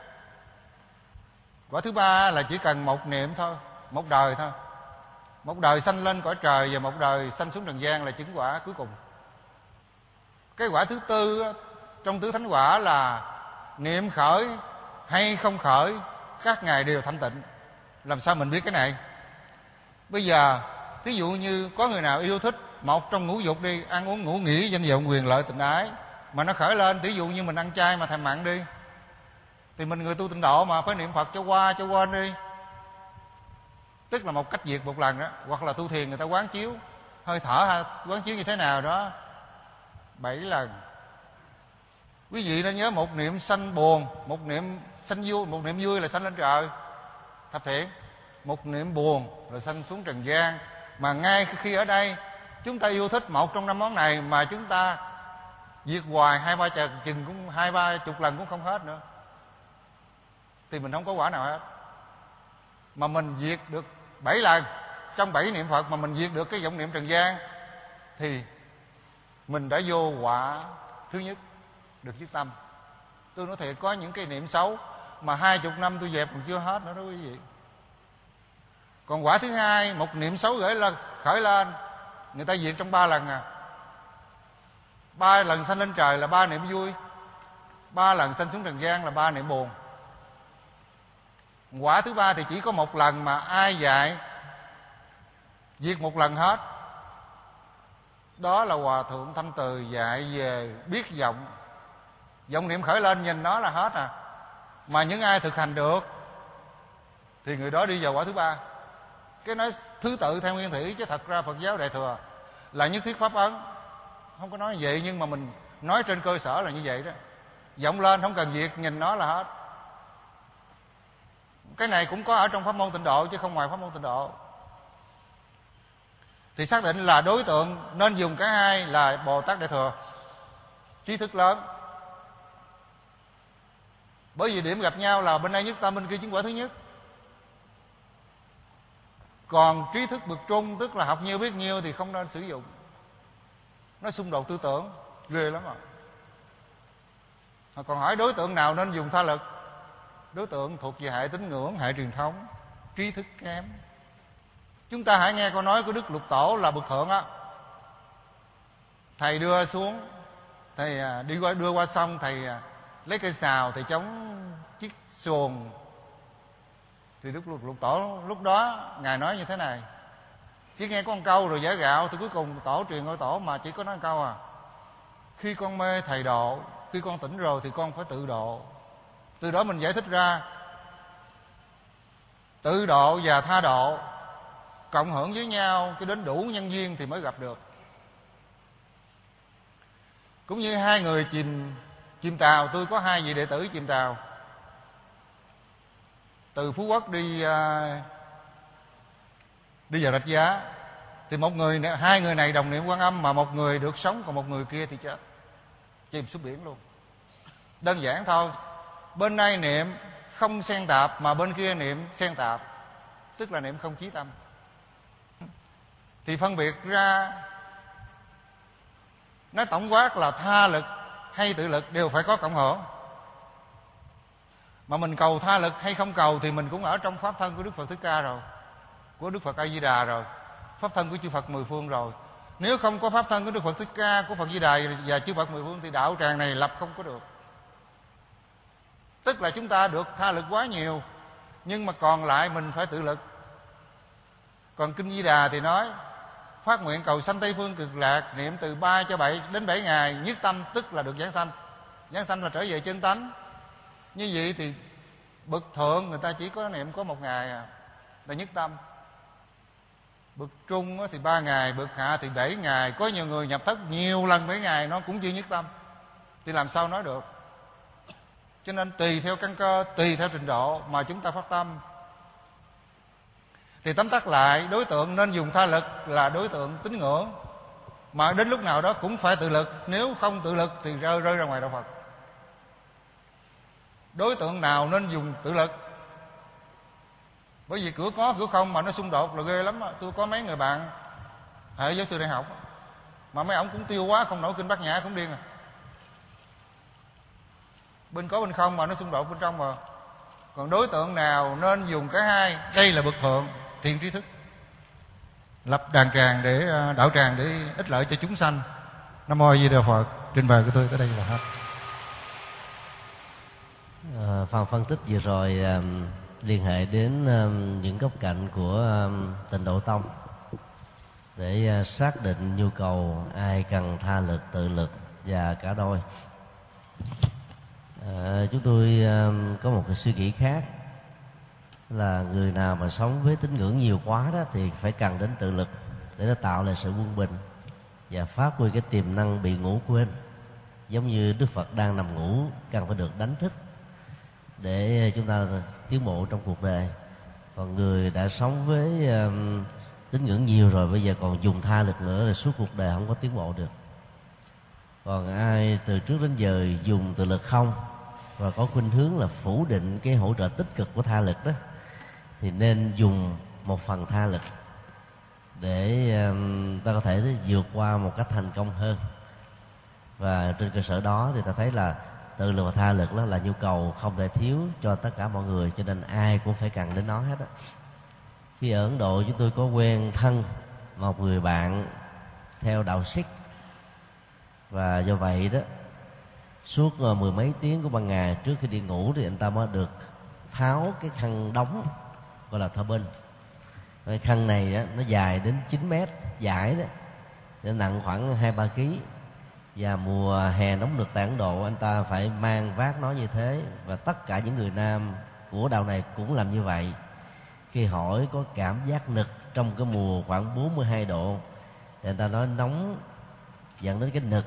quả thứ ba là chỉ cần một niệm thôi, một đời thôi. Một đời sanh lên cõi trời và một đời sanh xuống trần gian là chứng quả cuối cùng. Cái quả thứ tư trong tứ thánh quả là niệm khởi hay không khởi, các ngài đều thanh tịnh. Làm sao mình biết cái này? Bây giờ thí dụ như có người nào yêu thích một trong ngũ dục đi, ăn uống ngủ nghỉ, danh vọng quyền lợi tình ái, mà nó khởi lên, thí dụ như mình ăn chay mà thèm mặn đi, thì mình người tu tịnh độ mà phải niệm Phật cho qua cho quên đi. Tức là một cách diệt một lần đó. Hoặc là tu thiền người ta quán chiếu hơi thở, quán chiếu như thế nào đó, 7 lần. Quý vị nên nhớ một niệm sanh buồn, một niệm sanh vui, một niệm vui là sanh lên trời thập thiện, một niệm buồn là sanh xuống trần gian. Mà ngay khi ở đây chúng ta yêu thích một trong 5 món này mà chúng ta diệt hoài 2-3 chục lần cũng không hết nữa, thì mình không có quả nào hết. Mà mình diệt được 7 lần trong 7 niệm Phật, mà mình diệt được cái vọng niệm trần gian, thì mình đã vô quả thứ nhất, được nhất tâm. Tôi nói thiệt, có những cái niệm xấu mà 20 năm tôi dẹp còn chưa hết nữa đó quý vị. Còn quả thứ hai, một niệm xấu khởi lên, người ta diệt trong 3 lần à. 3 lần sanh lên trời là 3 niệm vui, 3 lần sanh xuống trần gian là 3 niệm buồn. Quả thứ ba thì chỉ có 1 lần mà ai dạy diệt 1 lần hết. Đó là Hòa Thượng Thanh Từ dạy về biết vọng. Vọng niệm khởi lên nhìn nó là hết à. Mà những ai thực hành được thì người đó đi vào quả thứ ba. Cái nói thứ tự theo nguyên thủy, chứ thật ra Phật giáo Đại Thừa là nhất thiết pháp ấn. Không có nói như vậy, nhưng mà mình nói trên cơ sở là như vậy đó. Vọng lên không cần diệt, nhìn nó là hết. Cái này cũng có ở trong pháp môn Tịnh Độ chứ không ngoài pháp môn Tịnh Độ. Thì xác định là đối tượng nên dùng cả hai là Bồ Tát Đại Thừa, trí thức lớn. Bởi vì điểm gặp nhau là bên đây nhất tâm, bên kia chứng quả thứ nhất. Còn trí thức bậc trung, tức là học nhiêu biết nhiêu, thì không nên sử dụng. Nó xung đột tư tưởng ghê lắm rồi. Còn hỏi đối tượng nào nên dùng tha lực? Đối tượng thuộc về hệ tín ngưỡng, hệ truyền thống, trí thức kém. Chúng ta hãy nghe câu nói của Đức Lục Tổ là bậc thượng á. Thầy đưa xuống, thầy đưa qua sông, thầy lấy cây sào, thầy chống chiếc xuồng. Thì Đức Lục Tổ lúc đó Ngài nói như thế này: chỉ nghe có một câu rồi giả gạo. Thì cuối cùng Tổ truyền ngôi Tổ mà chỉ có nói một câu à: khi con mê thầy độ, khi con tỉnh rồi thì con phải tự độ. Từ đó mình giải thích ra tự độ và tha độ cộng hưởng với nhau cho đến đủ nhân duyên thì mới gặp được. Cũng như hai người chìm tàu. Tôi có 2 vị đệ tử chìm tàu từ Phú Quốc đi vào Rạch Giá. Thì hai người này đồng niệm Quan Âm, mà một người được sống, còn một người kia thì chết, chìm xuống biển luôn. Đơn giản thôi. Bên này niệm không xen tạp, mà bên kia niệm xen tạp, tức là niệm không chí tâm. Thì phân biệt ra, nói tổng quát là tha lực hay tự lực đều phải có cộng hưởng. Mà mình cầu tha lực hay không cầu thì mình cũng ở trong pháp thân của Đức Phật Thích Ca rồi, của Đức Phật A Di Đà rồi, pháp thân của chư Phật mười phương rồi. Nếu không có pháp thân của Đức Phật Thích Ca, của Phật Di Đà và chư Phật mười phương thì đạo tràng này lập không có được. Tức là chúng ta được tha lực quá nhiều, nhưng mà còn lại mình phải tự lực. Còn Kinh Di Đà thì nói phát nguyện cầu sanh Tây Phương Cực Lạc, niệm từ 3 cho 7 đến 7 ngày nhất tâm, tức là được giảng sanh. Giảng sanh là trở về chân tánh. Như vậy thì bậc thượng người ta chỉ có niệm có 1 ngày à, là nhất tâm. Bậc trung thì 3 ngày, bậc hạ thì 7 ngày. Có nhiều người nhập thất nhiều lần 7 ngày nó cũng chưa nhất tâm, thì làm sao nói được. Cho nên tùy theo căn cơ, tùy theo trình độ mà chúng ta phát tâm. Thì tóm tắt lại, đối tượng nên dùng tha lực là đối tượng tín ngưỡng, mà đến lúc nào đó cũng phải tự lực. Nếu không tự lực thì rơi ra ngoài đạo Phật. Đối tượng nào nên dùng tự lực? Bởi vì cửa có cửa không mà nó xung đột là ghê lắm. Tôi có mấy người bạn hệ giáo sư đại học, mà mấy ông cũng tiêu quá không nổi kinh Bát Nhã cũng điên à. Bên có bên không mà nó xung đột bên trong mà. Còn đối tượng nào nên dùng cả hai? Đây là bậc thượng, thiện trí thức, lập đàn tràng để đạo tràng để ích lợi cho chúng sanh. Nam mô A Di Đà Phật. Trình bày của tôi tới đây là hết. Phần phân tích vừa rồi liên hệ đến những góc cạnh của Tịnh Độ Tông để xác định nhu cầu ai cần tha lực, tự lực và cả đôi. Chúng tôi có một cái suy nghĩ khác là người nào mà sống với tín ngưỡng nhiều quá đó thì phải cần đến tự lực để nó tạo lại sự quân bình. và phát huy cái tiềm năng bị ngủ quên. Giống như Đức Phật đang nằm ngủ cần phải được đánh thức để chúng ta tiến bộ trong cuộc đời. Còn người đã sống với tín ngưỡng nhiều rồi, bây giờ còn dùng tha lực nữa, là suốt cuộc đời không có tiến bộ được. Còn ai từ trước đến giờ dùng tự lực không và có khuynh hướng là phủ định cái hỗ trợ tích cực của tha lực đó, thì nên dùng một phần tha lực để ta có thể vượt qua một cách thành công hơn. Và trên cơ sở đó thì ta thấy là tự lực và tha lực đó là nhu cầu không thể thiếu cho tất cả mọi người, cho nên ai cũng phải cần đến nó hết á. Khi ở Ấn Độ chúng tôi có quen thân một người bạn theo đạo Sikh, và do vậy đó suốt mười mấy tiếng của ban ngày trước khi đi ngủ thì anh ta mới được tháo cái khăn đóng gọi là turban. Cái khăn này đó, nó dài đến 9 mét dải đó, nó nặng khoảng 2-3 kg. Và mùa hè nóng nực tại Ấn Độ anh ta phải mang vác nó như thế. Và tất cả những người nam của đạo này cũng làm như vậy. Khi hỏi có cảm giác nực trong cái mùa khoảng 42 độ thì anh ta nói nóng dẫn đến cái nực,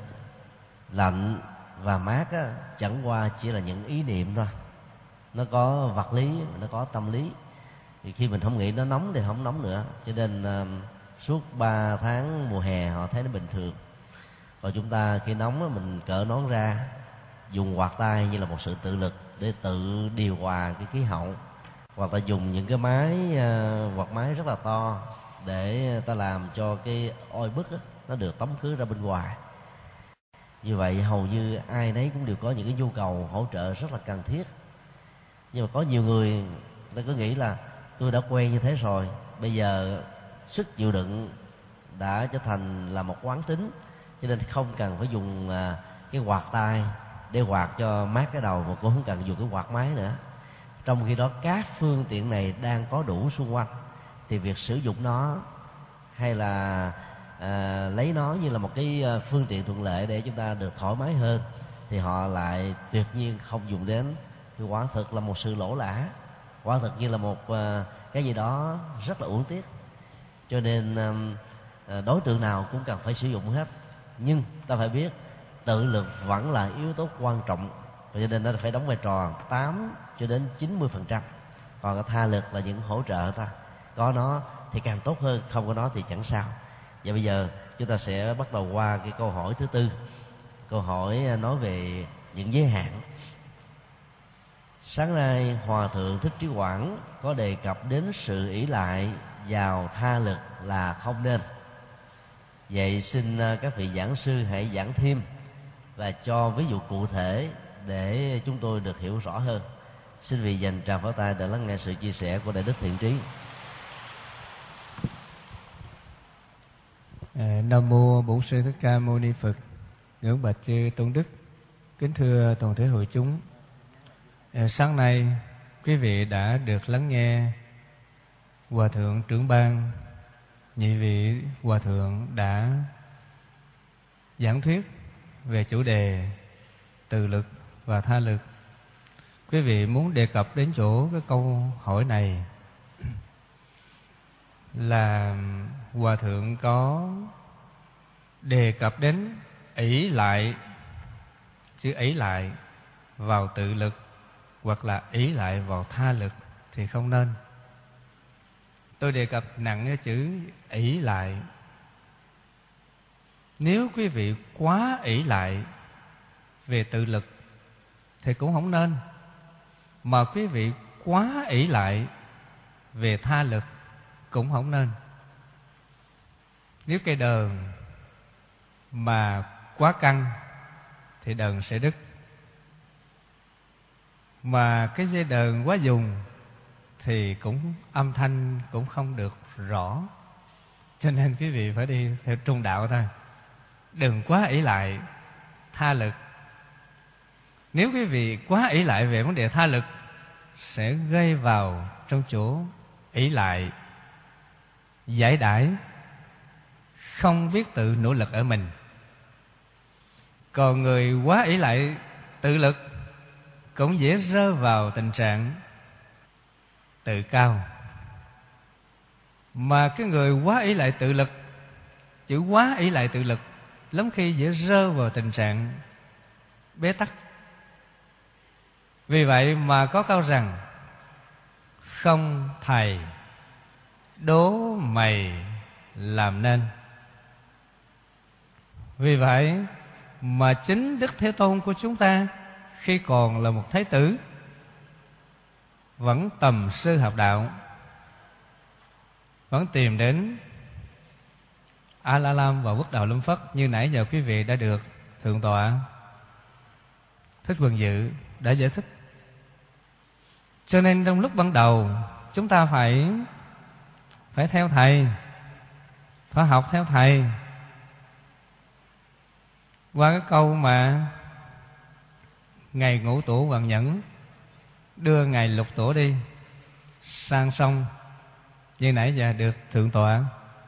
lạnh và mát á, chẳng qua chỉ là những ý niệm thôi. Nó có vật lý, nó có tâm lý. Thì khi mình không nghĩ nó nóng thì không nóng nữa. Cho nên suốt 3 tháng mùa hè họ thấy nó bình thường. Còn chúng ta khi nóng á, mình cởi nón ra, dùng quạt tay như là một sự tự lực để tự điều hòa cái khí hậu. Hoặc ta dùng những cái máy quạt máy rất là to để ta làm cho cái oi bức á, nó được tống khứ ra bên ngoài. Như vậy hầu như ai nấy cũng đều có những cái nhu cầu hỗ trợ rất là cần thiết. Nhưng mà có nhiều người ta cứ nghĩ là tôi đã quen như thế rồi, bây giờ sức chịu đựng đã trở thành là một quán tính, cho nên không cần phải dùng cái quạt tay để quạt cho mát cái đầu, mà cũng không cần dùng cái quạt máy nữa. Trong khi đó các phương tiện này đang có đủ xung quanh, thì việc sử dụng nó hay là lấy nó như là một cái phương tiện thuận lợi để chúng ta được thoải mái hơn, thì họ lại tuyệt nhiên không dùng đến. Thì quả thực là một sự lỗ lã, quả thực như là một cái gì đó rất là uổng tiếc. Cho nên đối tượng nào cũng cần phải sử dụng hết. Nhưng ta phải biết tự lực vẫn là yếu tố quan trọng, cho nên nó phải đóng vai trò 8 cho đến 90%. Còn cái tha lực là những hỗ trợ ta. Có nó thì càng tốt hơn, không có nó thì chẳng sao. Và bây giờ chúng ta sẽ bắt đầu qua cái câu hỏi thứ tư. Câu hỏi nói về những giới hạn. Sáng nay Hòa Thượng Thích Trí Quảng có đề cập đến sự ỷ lại vào tha lực là không nên. Vậy xin các vị giảng sư hãy giảng thêm và cho ví dụ cụ thể để chúng tôi được hiểu rõ hơn. Xin vị dành tràng pháo tay để lắng nghe sự chia sẻ của Đại Đức Thiện Trí. Nam mô Bổn Sư Thích Ca Mâu Ni Phật. Ngưỡng bạch chư tôn đức, kính thưa toàn thể hội chúng. Sáng nay quý vị đã được lắng nghe Hòa Thượng Trưởng Ban, nhị vị Hòa Thượng đã giảng thuyết về chủ đề tự lực và tha lực. Quý vị muốn đề cập đến chỗ cái câu hỏi này là Hòa Thượng có đề cập đến ỷ lại, chữ ỷ lại vào tự lực hoặc là ỷ lại vào tha lực thì không nên. Tôi đề cập nặng cái chữ ỷ lại. Nếu quý vị quá ỷ lại về tự lực thì cũng không nên, mà quý vị quá ỷ lại về tha lực cũng không nên. Nếu cây đờn mà quá căng thì đờn sẽ đứt, mà cái dây đờn quá dùng thì cũng âm thanh cũng không được rõ. Cho nên quý vị phải đi theo trung đạo thôi, đừng quá ỷ lại tha lực. Nếu quý vị quá ỷ lại về vấn đề tha lực sẽ gây vào trong chỗ ỷ lại, giải đãi, không biết tự nỗ lực ở mình. Còn người quá ỷ lại tự lực cũng dễ rơi vào tình trạng tự cao. Mà cái người quá ỷ lại tự lực chữ quá ỷ lại tự lực lắm khi dễ rơi vào tình trạng bế tắc. Vì vậy mà có câu rằng không thầy đố mày làm nên. Vì vậy mà chính Đức Thế Tôn của chúng ta khi còn là một thái tử vẫn tầm sư học đạo, vẫn tìm đến A La Lam và Quốc Đạo Lâm Phất, như nãy giờ quý vị đã được Thượng tọa Thích Quần Dự đã giải thích. Cho nên trong lúc ban đầu chúng ta phải theo thầy, phải học theo thầy. Qua cái câu mà ngày Ngũ Tổ Hoàng Nhẫn đưa ngày Lục Tổ đi sang sông, như nãy giờ được Thượng tọa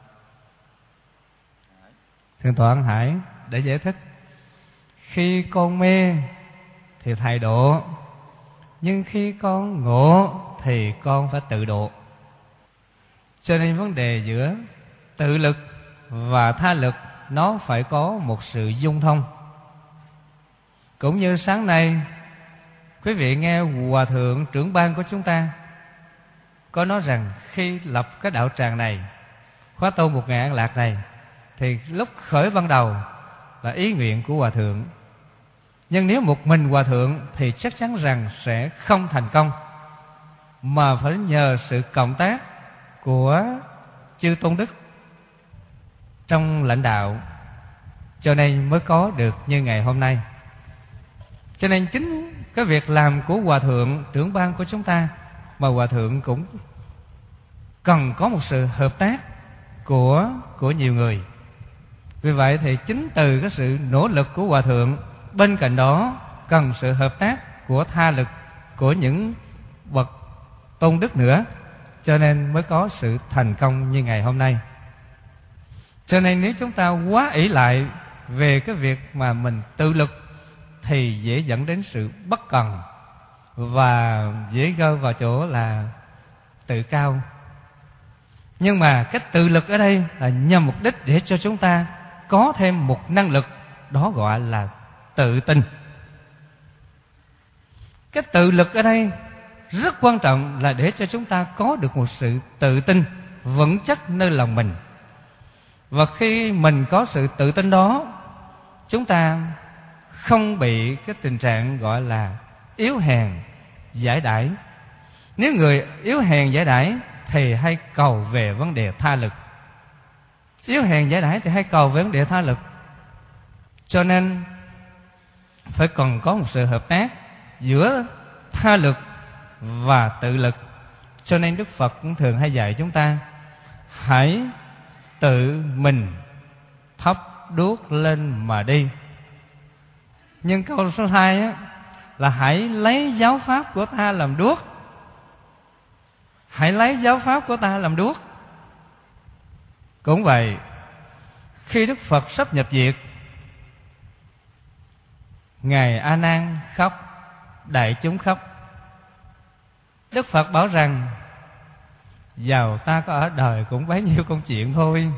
Ân Hải để giải thích. Khi con mê thì thầy độ, nhưng khi con ngộ thì con phải tự độ. Cho nên vấn đề giữa tự lực và tha lực nó phải có một sự dung thông. Cũng như sáng nay quý vị nghe Hòa Thượng trưởng ban của chúng ta có nói rằng khi lập cái đạo tràng này, khóa tu 1000 An Lạc này, thì lúc khởi ban đầu là ý nguyện của Hòa Thượng. Nhưng nếu một mình Hòa Thượng thì chắc chắn rằng sẽ không thành công, mà phải nhờ sự cộng tác của chư tôn đức trong lãnh đạo, cho nên mới có được như ngày hôm nay. Cho nên chính cái việc làm của Hòa Thượng trưởng ban của chúng ta mà Hòa Thượng cũng cần có một sự hợp tác của nhiều người. Vì vậy thì chính từ cái sự nỗ lực của Hòa Thượng, bên cạnh đó cần sự hợp tác của tha lực của những bậc tôn đức nữa, cho nên mới có sự thành công như ngày hôm nay. Cho nên nếu chúng ta quá ỷ lại về cái việc mà mình tự lực thì dễ dẫn đến sự bất cần và dễ rơi vào chỗ là tự cao. Nhưng mà cái tự lực ở đây là nhằm mục đích để cho chúng ta có thêm một năng lực, đó gọi là tự tin. Cái tự lực ở đây rất quan trọng là để cho chúng ta có được một sự tự tin vững chắc nơi lòng mình. Và khi mình có sự tự tin đó, chúng ta không bị cái tình trạng gọi là yếu hèn giải đãi. Nếu người yếu hèn giải đãi thì hay cầu về vấn đề tha lực. Yếu hèn giải đãi thì hay cầu về vấn đề tha lực. Cho nên phải cần có một sự hợp tác giữa tha lực và tự lực. Cho nên Đức Phật cũng thường hay dạy chúng ta hãy tự mình thắp đuốc lên mà đi. Nhưng câu số 2 á, là hãy lấy giáo pháp của ta làm đuốc. Hãy lấy giáo pháp của ta làm đuốc. Cũng vậy, khi Đức Phật sắp nhập diệt, Ngài A Nan khóc, đại chúng khóc. Đức Phật bảo rằng dầu ta có ở đời cũng bấy nhiêu công chuyện thôi.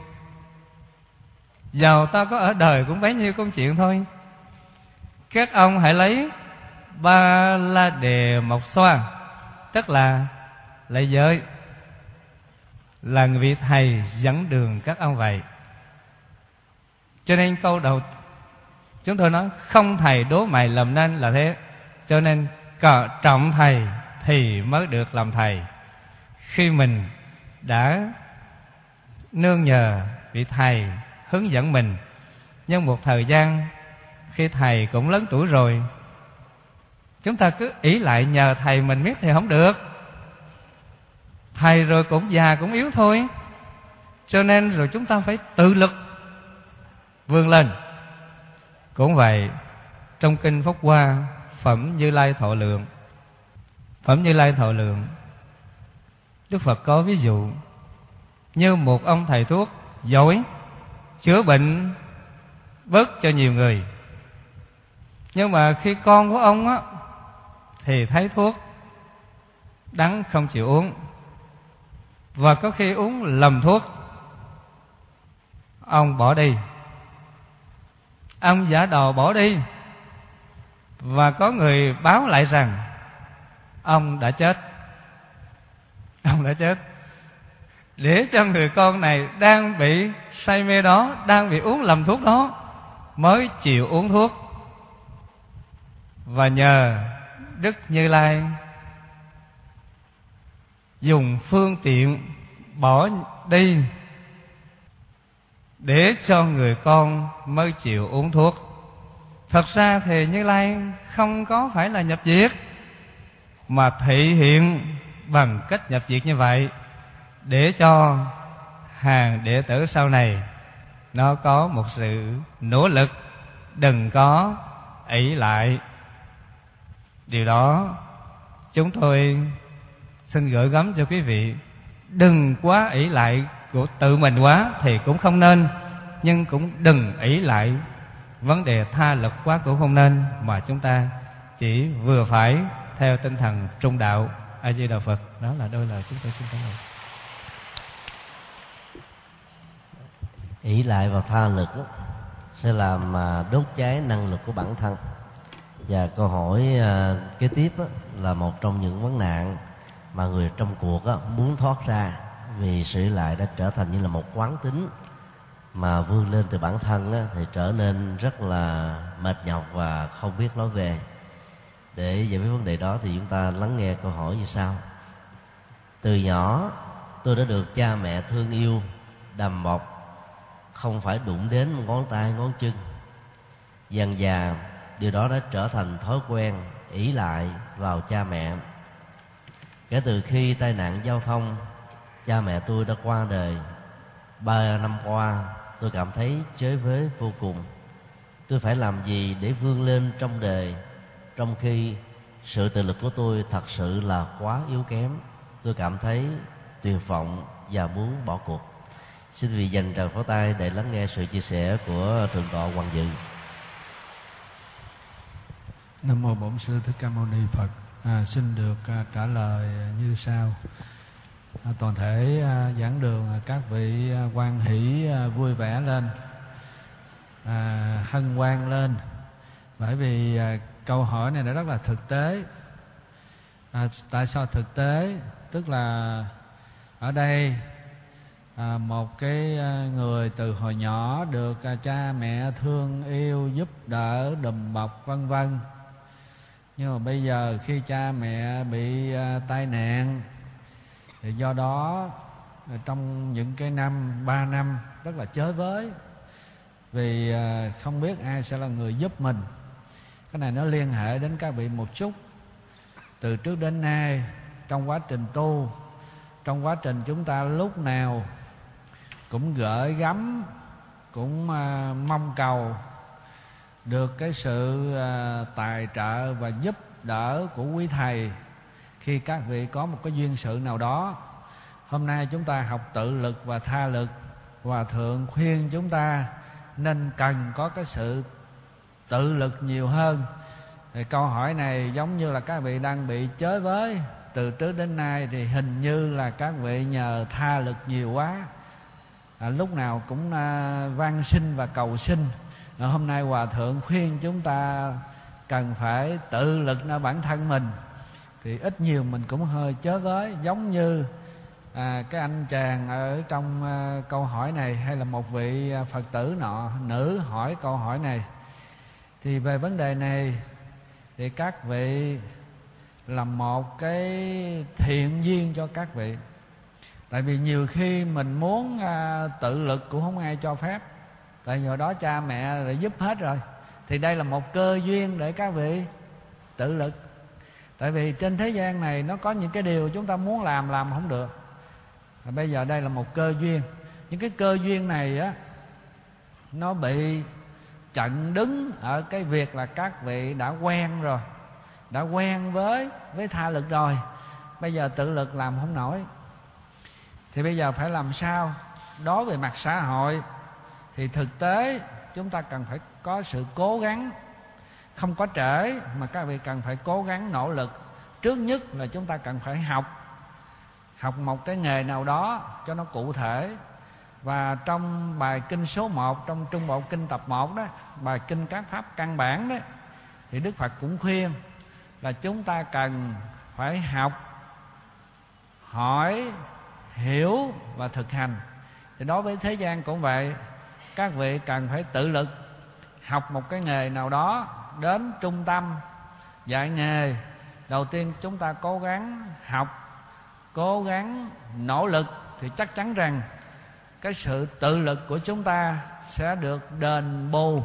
Dầu ta có ở đời cũng bấy nhiêu công chuyện thôi. Các ông hãy lấy Ba La Đề Mộc Xoa, tức là lạy giới, là người vị thầy dẫn đường các ông vậy. Cho nên câu đầu chúng tôi nói không thầy đố mày làm nên là thế. Cho nên trọng thầy thì mới được làm thầy. Khi mình đã nương nhờ vị thầy hướng dẫn mình, nhưng một thời gian khi thầy cũng lớn tuổi rồi, chúng ta cứ ỷ lại nhờ thầy mình biết thì không được. Thầy rồi cũng già cũng yếu thôi. Cho nên rồi chúng ta phải tự lực vươn lên. Cũng vậy, trong Kinh Pháp Hoa Phẩm Như Lai Thọ Lượng, Phẩm Như Lai Thọ Lượng, Đức Phật có ví dụ như một ông thầy thuốc giỏi, chữa bệnh bớt cho nhiều người. Nhưng mà khi con của ông á, thì thấy thuốc đắng không chịu uống, và có khi uống lầm thuốc. ông bỏ đi, ông giả đò bỏ đi, và có người báo lại rằng ông đã chết. Ông đã chết, để cho người con này đang bị say mê đó, đang bị uống lầm thuốc đó, mới chịu uống thuốc. Và nhờ Đức Như Lai dùng phương tiện bỏ đi để cho người con mới chịu uống thuốc. Thật ra thì Như Lai không có phải là nhập diệt, mà thị hiện bằng cách nhập diệt như vậy để cho hàng đệ tử sau này nó có một sự nỗ lực, đừng có ỷ lại. Điều đó chúng tôi xin gửi gắm cho quý vị, đừng quá ỷ lại của tự mình quá thì cũng không nên, nhưng cũng đừng ỷ lại vấn đề tha lực quá cũng không nên, mà chúng ta chỉ vừa phải theo tinh thần trung đạo. A Di Đà Phật. Đó là đôi lời chúng tôi xin cảm ơn. Ỷ lại vào tha lực đó, sẽ làm đốt cháy năng lực của bản thân. Và câu hỏi kế tiếp đó, là một trong những vấn nạn mà người trong cuộc đó, muốn thoát ra, vì sự ỷ lại đã trở thành như là một quán tính mà vươn lên từ bản thân đó, thì trở nên rất là mệt nhọc và không biết lối về. Để giải quyết vấn đề đó thì chúng ta lắng nghe câu hỏi như sau. Từ nhỏ tôi đã được cha mẹ thương yêu, đầm bọc, không phải đụng đến ngón tay ngón chân. Dần dà điều đó đã trở thành thói quen ỷ lại vào cha mẹ. Kể từ khi tai nạn giao thông, cha mẹ tôi đã qua đời. 3 năm qua tôi cảm thấy chới với vô cùng. Tôi phải làm gì để vươn lên trong đời, trong khi sự tự lực của tôi thật sự là quá yếu kém. Tôi cảm thấy tuyệt vọng và muốn bỏ cuộc. Xin quý vị dành tràng pháo tay để lắng nghe sự chia sẻ của Thượng tọa Hoàng Dự. Nam mô Bổn Sư Thích Ca Mâu Ni Phật. Xin được trả lời như sau. Toàn thể giảng đường các vị hoan hỷ vui vẻ lên, hân hoan lên, bởi vì câu hỏi này đã rất là thực tế. Tại sao thực tế? Tức là ở đây một cái người từ hồi nhỏ được cha mẹ thương yêu, giúp đỡ, đùm bọc vân vân. Nhưng mà bây giờ khi cha mẹ bị tai nạn, thì do đó trong những cái 3 năm rất là chới với, vì không biết ai sẽ là người giúp mình. Cái này nó liên hệ đến các vị một chút. Từ trước đến nay, trong quá trình tu, trong quá trình chúng ta lúc nào cũng gửi gắm, cũng mong cầu được cái sự tài trợ và giúp đỡ của quý thầy khi các vị có một cái duyên sự nào đó. Hôm nay chúng ta học tự lực và tha lực. Hòa thượng khuyên chúng ta nên cần có cái sự tự lực nhiều hơn. Thì câu hỏi này giống như là các vị đang bị chới với. Từ trước đến nay thì hình như là các vị nhờ tha lực nhiều quá, lúc nào cũng van xin và cầu xin. Hôm nay Hòa thượng khuyên chúng ta cần phải tự lực nơi bản thân mình, thì ít nhiều mình cũng hơi chới với. Giống như cái anh chàng ở trong câu hỏi này, hay là một vị Phật tử nữ hỏi câu hỏi này, thì về vấn đề này thì các vị làm một cái thiện duyên cho các vị. Tại vì nhiều khi mình muốn tự lực cũng không ai cho phép, tại vì hồi đó cha mẹ đã giúp hết rồi. Thì đây là một cơ duyên để các vị tự lực. Tại vì trên thế gian này nó có những cái điều chúng ta muốn làm không được. Và bây giờ đây là một cơ duyên. Những cái cơ duyên này á, nó bị chặn đứng ở cái việc là các vị đã quen rồi, đã quen với tha lực rồi. Bây giờ tự lực làm không nổi. Thì bây giờ phải làm sao? Đối với mặt xã hội thì thực tế chúng ta cần phải có sự cố gắng. Không có trễ, mà các vị cần phải cố gắng nỗ lực. Trước nhất là chúng ta cần phải học một cái nghề nào đó cho nó cụ thể, Và trong bài kinh số 1, trong Trung Bộ Kinh tập 1 đó, bài kinh các pháp căn bản đó, thì Đức Phật cũng khuyên là chúng ta cần phải học, hỏi, hiểu và thực hành. Thì đối với thế gian cũng vậy, các vị cần phải tự lực học một cái nghề nào đó, đến trung tâm dạy nghề. Đầu tiên chúng ta cố gắng học, cố gắng nỗ lực, thì chắc chắn rằng cái sự tự lực của chúng ta sẽ được đền bù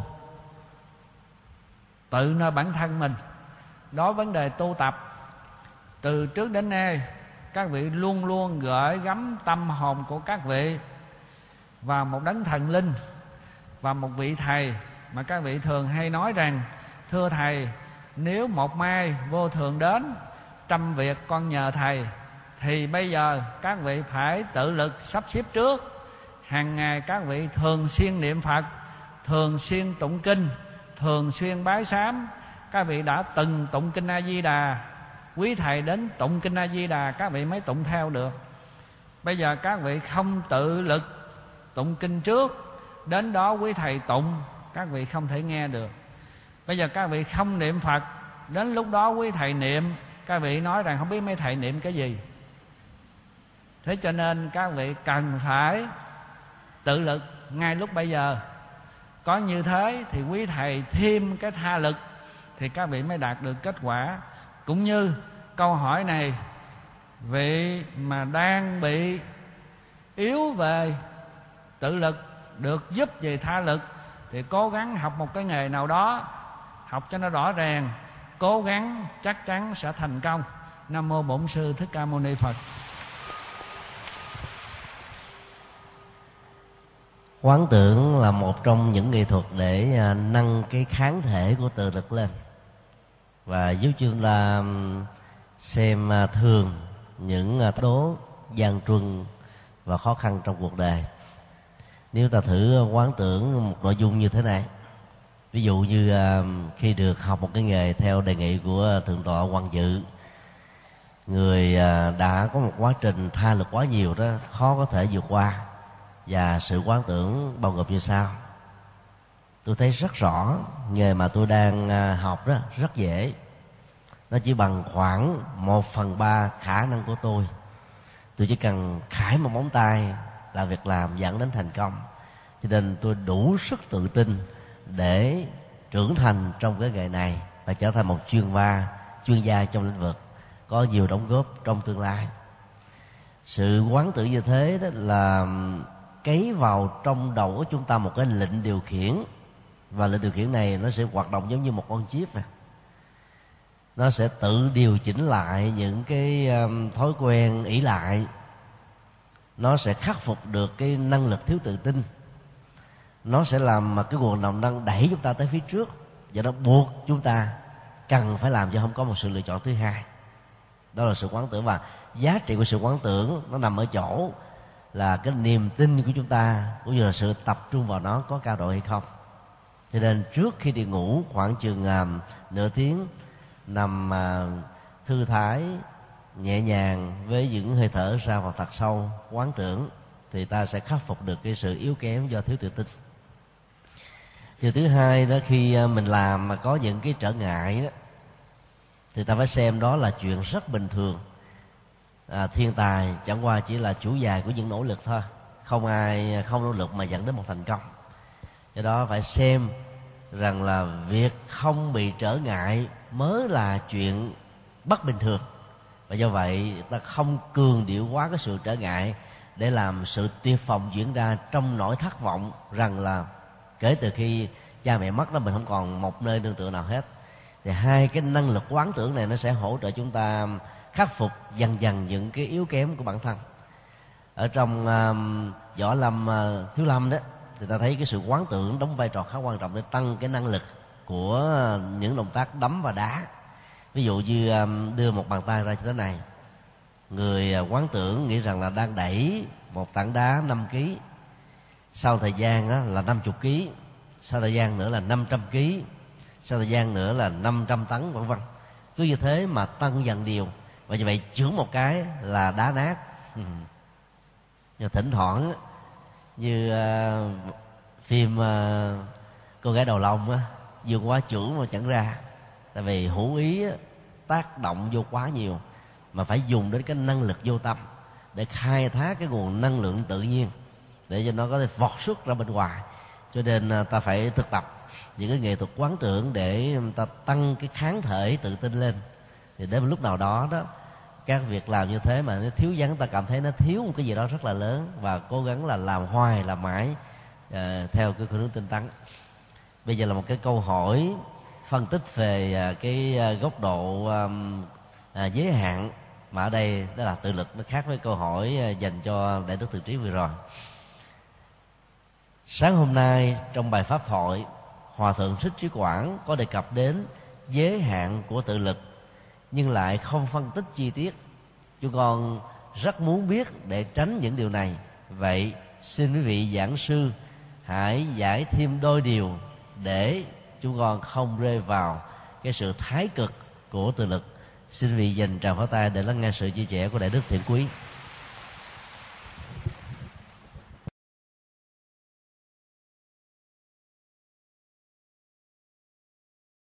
tự nơi bản thân mình. Đó, vấn đề tu tập, từ trước đến nay các vị luôn luôn gửi gắm tâm hồn của các vị vào một đấng thần linh và một vị thầy mà các vị thường hay nói rằng: thưa thầy, nếu một mai vô thường đến, trăm việc con nhờ thầy. Thì bây giờ các vị phải tự lực sắp xếp trước. Hàng ngày các vị thường xuyên niệm Phật, thường xuyên tụng kinh, thường xuyên bái sám. Các vị đã từng tụng kinh A Di Đà, quý thầy đến tụng kinh A Di Đà các vị mới tụng theo được. Bây giờ các vị không tự lực tụng kinh trước, đến đó quý thầy tụng các vị không thể nghe được. Bây giờ các vị không niệm Phật, đến lúc đó quý thầy niệm, các vị nói rằng không biết mấy thầy niệm cái gì. Thế cho nên các vị cần phải tự lực ngay lúc bây giờ. Có như thế thì quý thầy thêm cái tha lực thì các vị mới đạt được kết quả. Cũng như câu hỏi này, vị mà đang bị yếu về tự lực, được giúp về tha lực, thì cố gắng học một cái nghề nào đó, học cho nó rõ ràng, cố gắng chắc chắn sẽ thành công. Nam mô Bổn Sư Thích Ca Mâu Ni Phật. Quán tưởng là một trong những nghệ thuật để nâng cái kháng thể của tự lực lên và giúp chúng ta xem thường những tố gian truân và khó khăn trong cuộc đời. Nếu ta thử quán tưởng một nội dung như thế này, ví dụ như khi được học một cái nghề theo đề nghị của Thượng tọa Hoàng Dự, người đã có một quá trình tha lực quá nhiều đó, khó có thể vượt qua. Và sự quán tưởng bao gồm như sau: tôi thấy rất rõ nghề mà tôi đang học đó rất dễ, nó chỉ bằng khoảng 1/3 khả năng của tôi. Tôi chỉ cần khải một móng tay là việc làm dẫn đến thành công. Cho nên tôi đủ sức tự tin để trưởng thành trong cái nghề này và trở thành một chuyên gia trong lĩnh vực, có nhiều đóng góp trong tương lai. Sự quán tưởng như thế đó là cấy vào trong đầu của chúng ta một cái lệnh điều khiển, và lệnh điều khiển này nó sẽ hoạt động giống như một con chip này. Nó sẽ tự điều chỉnh lại những cái thói quen ỷ lại, nó sẽ khắc phục được cái năng lực thiếu tự tin, nó sẽ làm mà cái nguồn động năng đẩy chúng ta tới phía trước, và nó buộc chúng ta cần phải làm cho không có một sự lựa chọn thứ hai. Đó là sự quán tưởng, và giá trị của sự quán tưởng nó nằm ở chỗ là cái niềm tin của chúng ta cũng như là sự tập trung vào nó có cao độ hay không. Cho nên trước khi đi ngủ khoảng chừng nửa tiếng nằm thư thái nhẹ nhàng với những hơi thở ra vào thật sâu, quán tưởng, thì ta sẽ khắc phục được cái sự yếu kém do thiếu tự tin. Điều thứ hai đó, khi mình làm mà có những cái trở ngại đó, thì ta phải xem đó là chuyện rất bình thường. Thiên tài chẳng qua chỉ là chủ dài của những nỗ lực thôi, không ai không nỗ lực mà dẫn đến một thành công. Do đó phải xem rằng là việc không bị trở ngại mới là chuyện bất bình thường, và do vậy ta không cường điệu quá cái sự trở ngại để làm sự tuyệt vọng diễn ra trong nỗi thất vọng rằng là kể từ khi cha mẹ mất đó mình không còn một nơi nương tựa nào hết. Thì hai cái năng lực quán tưởng này nó sẽ hỗ trợ chúng ta khắc phục dần dần những cái yếu kém của bản thân. Ở trong Võ Lâm Thiếu Lâm đó, thì ta thấy cái sự quán tưởng đóng vai trò khá quan trọng để tăng cái năng lực của những động tác đấm và đá. Ví dụ như đưa một bàn tay ra như thế này, người quán tưởng nghĩ rằng là đang đẩy một tảng đá 5 kg, sau thời gian đó là 50 kg, sau thời gian nữa là 500 kg, sau thời gian nữa là 500 tấn, vân vân. Cứ như thế mà tăng dần đều, và như vậy chưởng một cái là đá nát. Nhưng thỉnh thoảng như phim Cô Gái Đầu Lông á, vượt quá chưởng mà chẳng ra. Tại vì hữu ý á, tác động vô quá nhiều, mà phải dùng đến cái năng lực vô tâm để khai thác cái nguồn năng lượng tự nhiên để cho nó có thể vọt xuất ra bên ngoài. Cho nên ta phải thực tập những cái nghệ thuật quán tưởng để ta tăng cái kháng thể tự tin lên. Thì đến một lúc nào đó đó, các việc làm như thế mà nó thiếu vắng, ta cảm thấy nó thiếu một cái gì đó rất là lớn, và cố gắng là làm hoài làm mãi theo cái khuynh hướng tinh tấn. Bây giờ là một cái câu hỏi phân tích về cái góc độ giới hạn, mà ở đây đó là tự lực. Nó khác với câu hỏi dành cho Đại Đức Từ Trí vừa rồi. Sáng hôm nay trong bài pháp thoại, Hòa thượng Thích Trí Quảng có đề cập đến giới hạn của tự lực, nhưng lại không phân tích chi tiết. Chúng con rất muốn biết để tránh những điều này. Vậy xin quý vị giảng sư hãy giải thêm đôi điều để chúng con không rơi vào cái sự thái cực của tự lực. Xin quý vị dành tràng pháo tay để lắng nghe sự chia sẻ của Đại Đức Thiện Quý.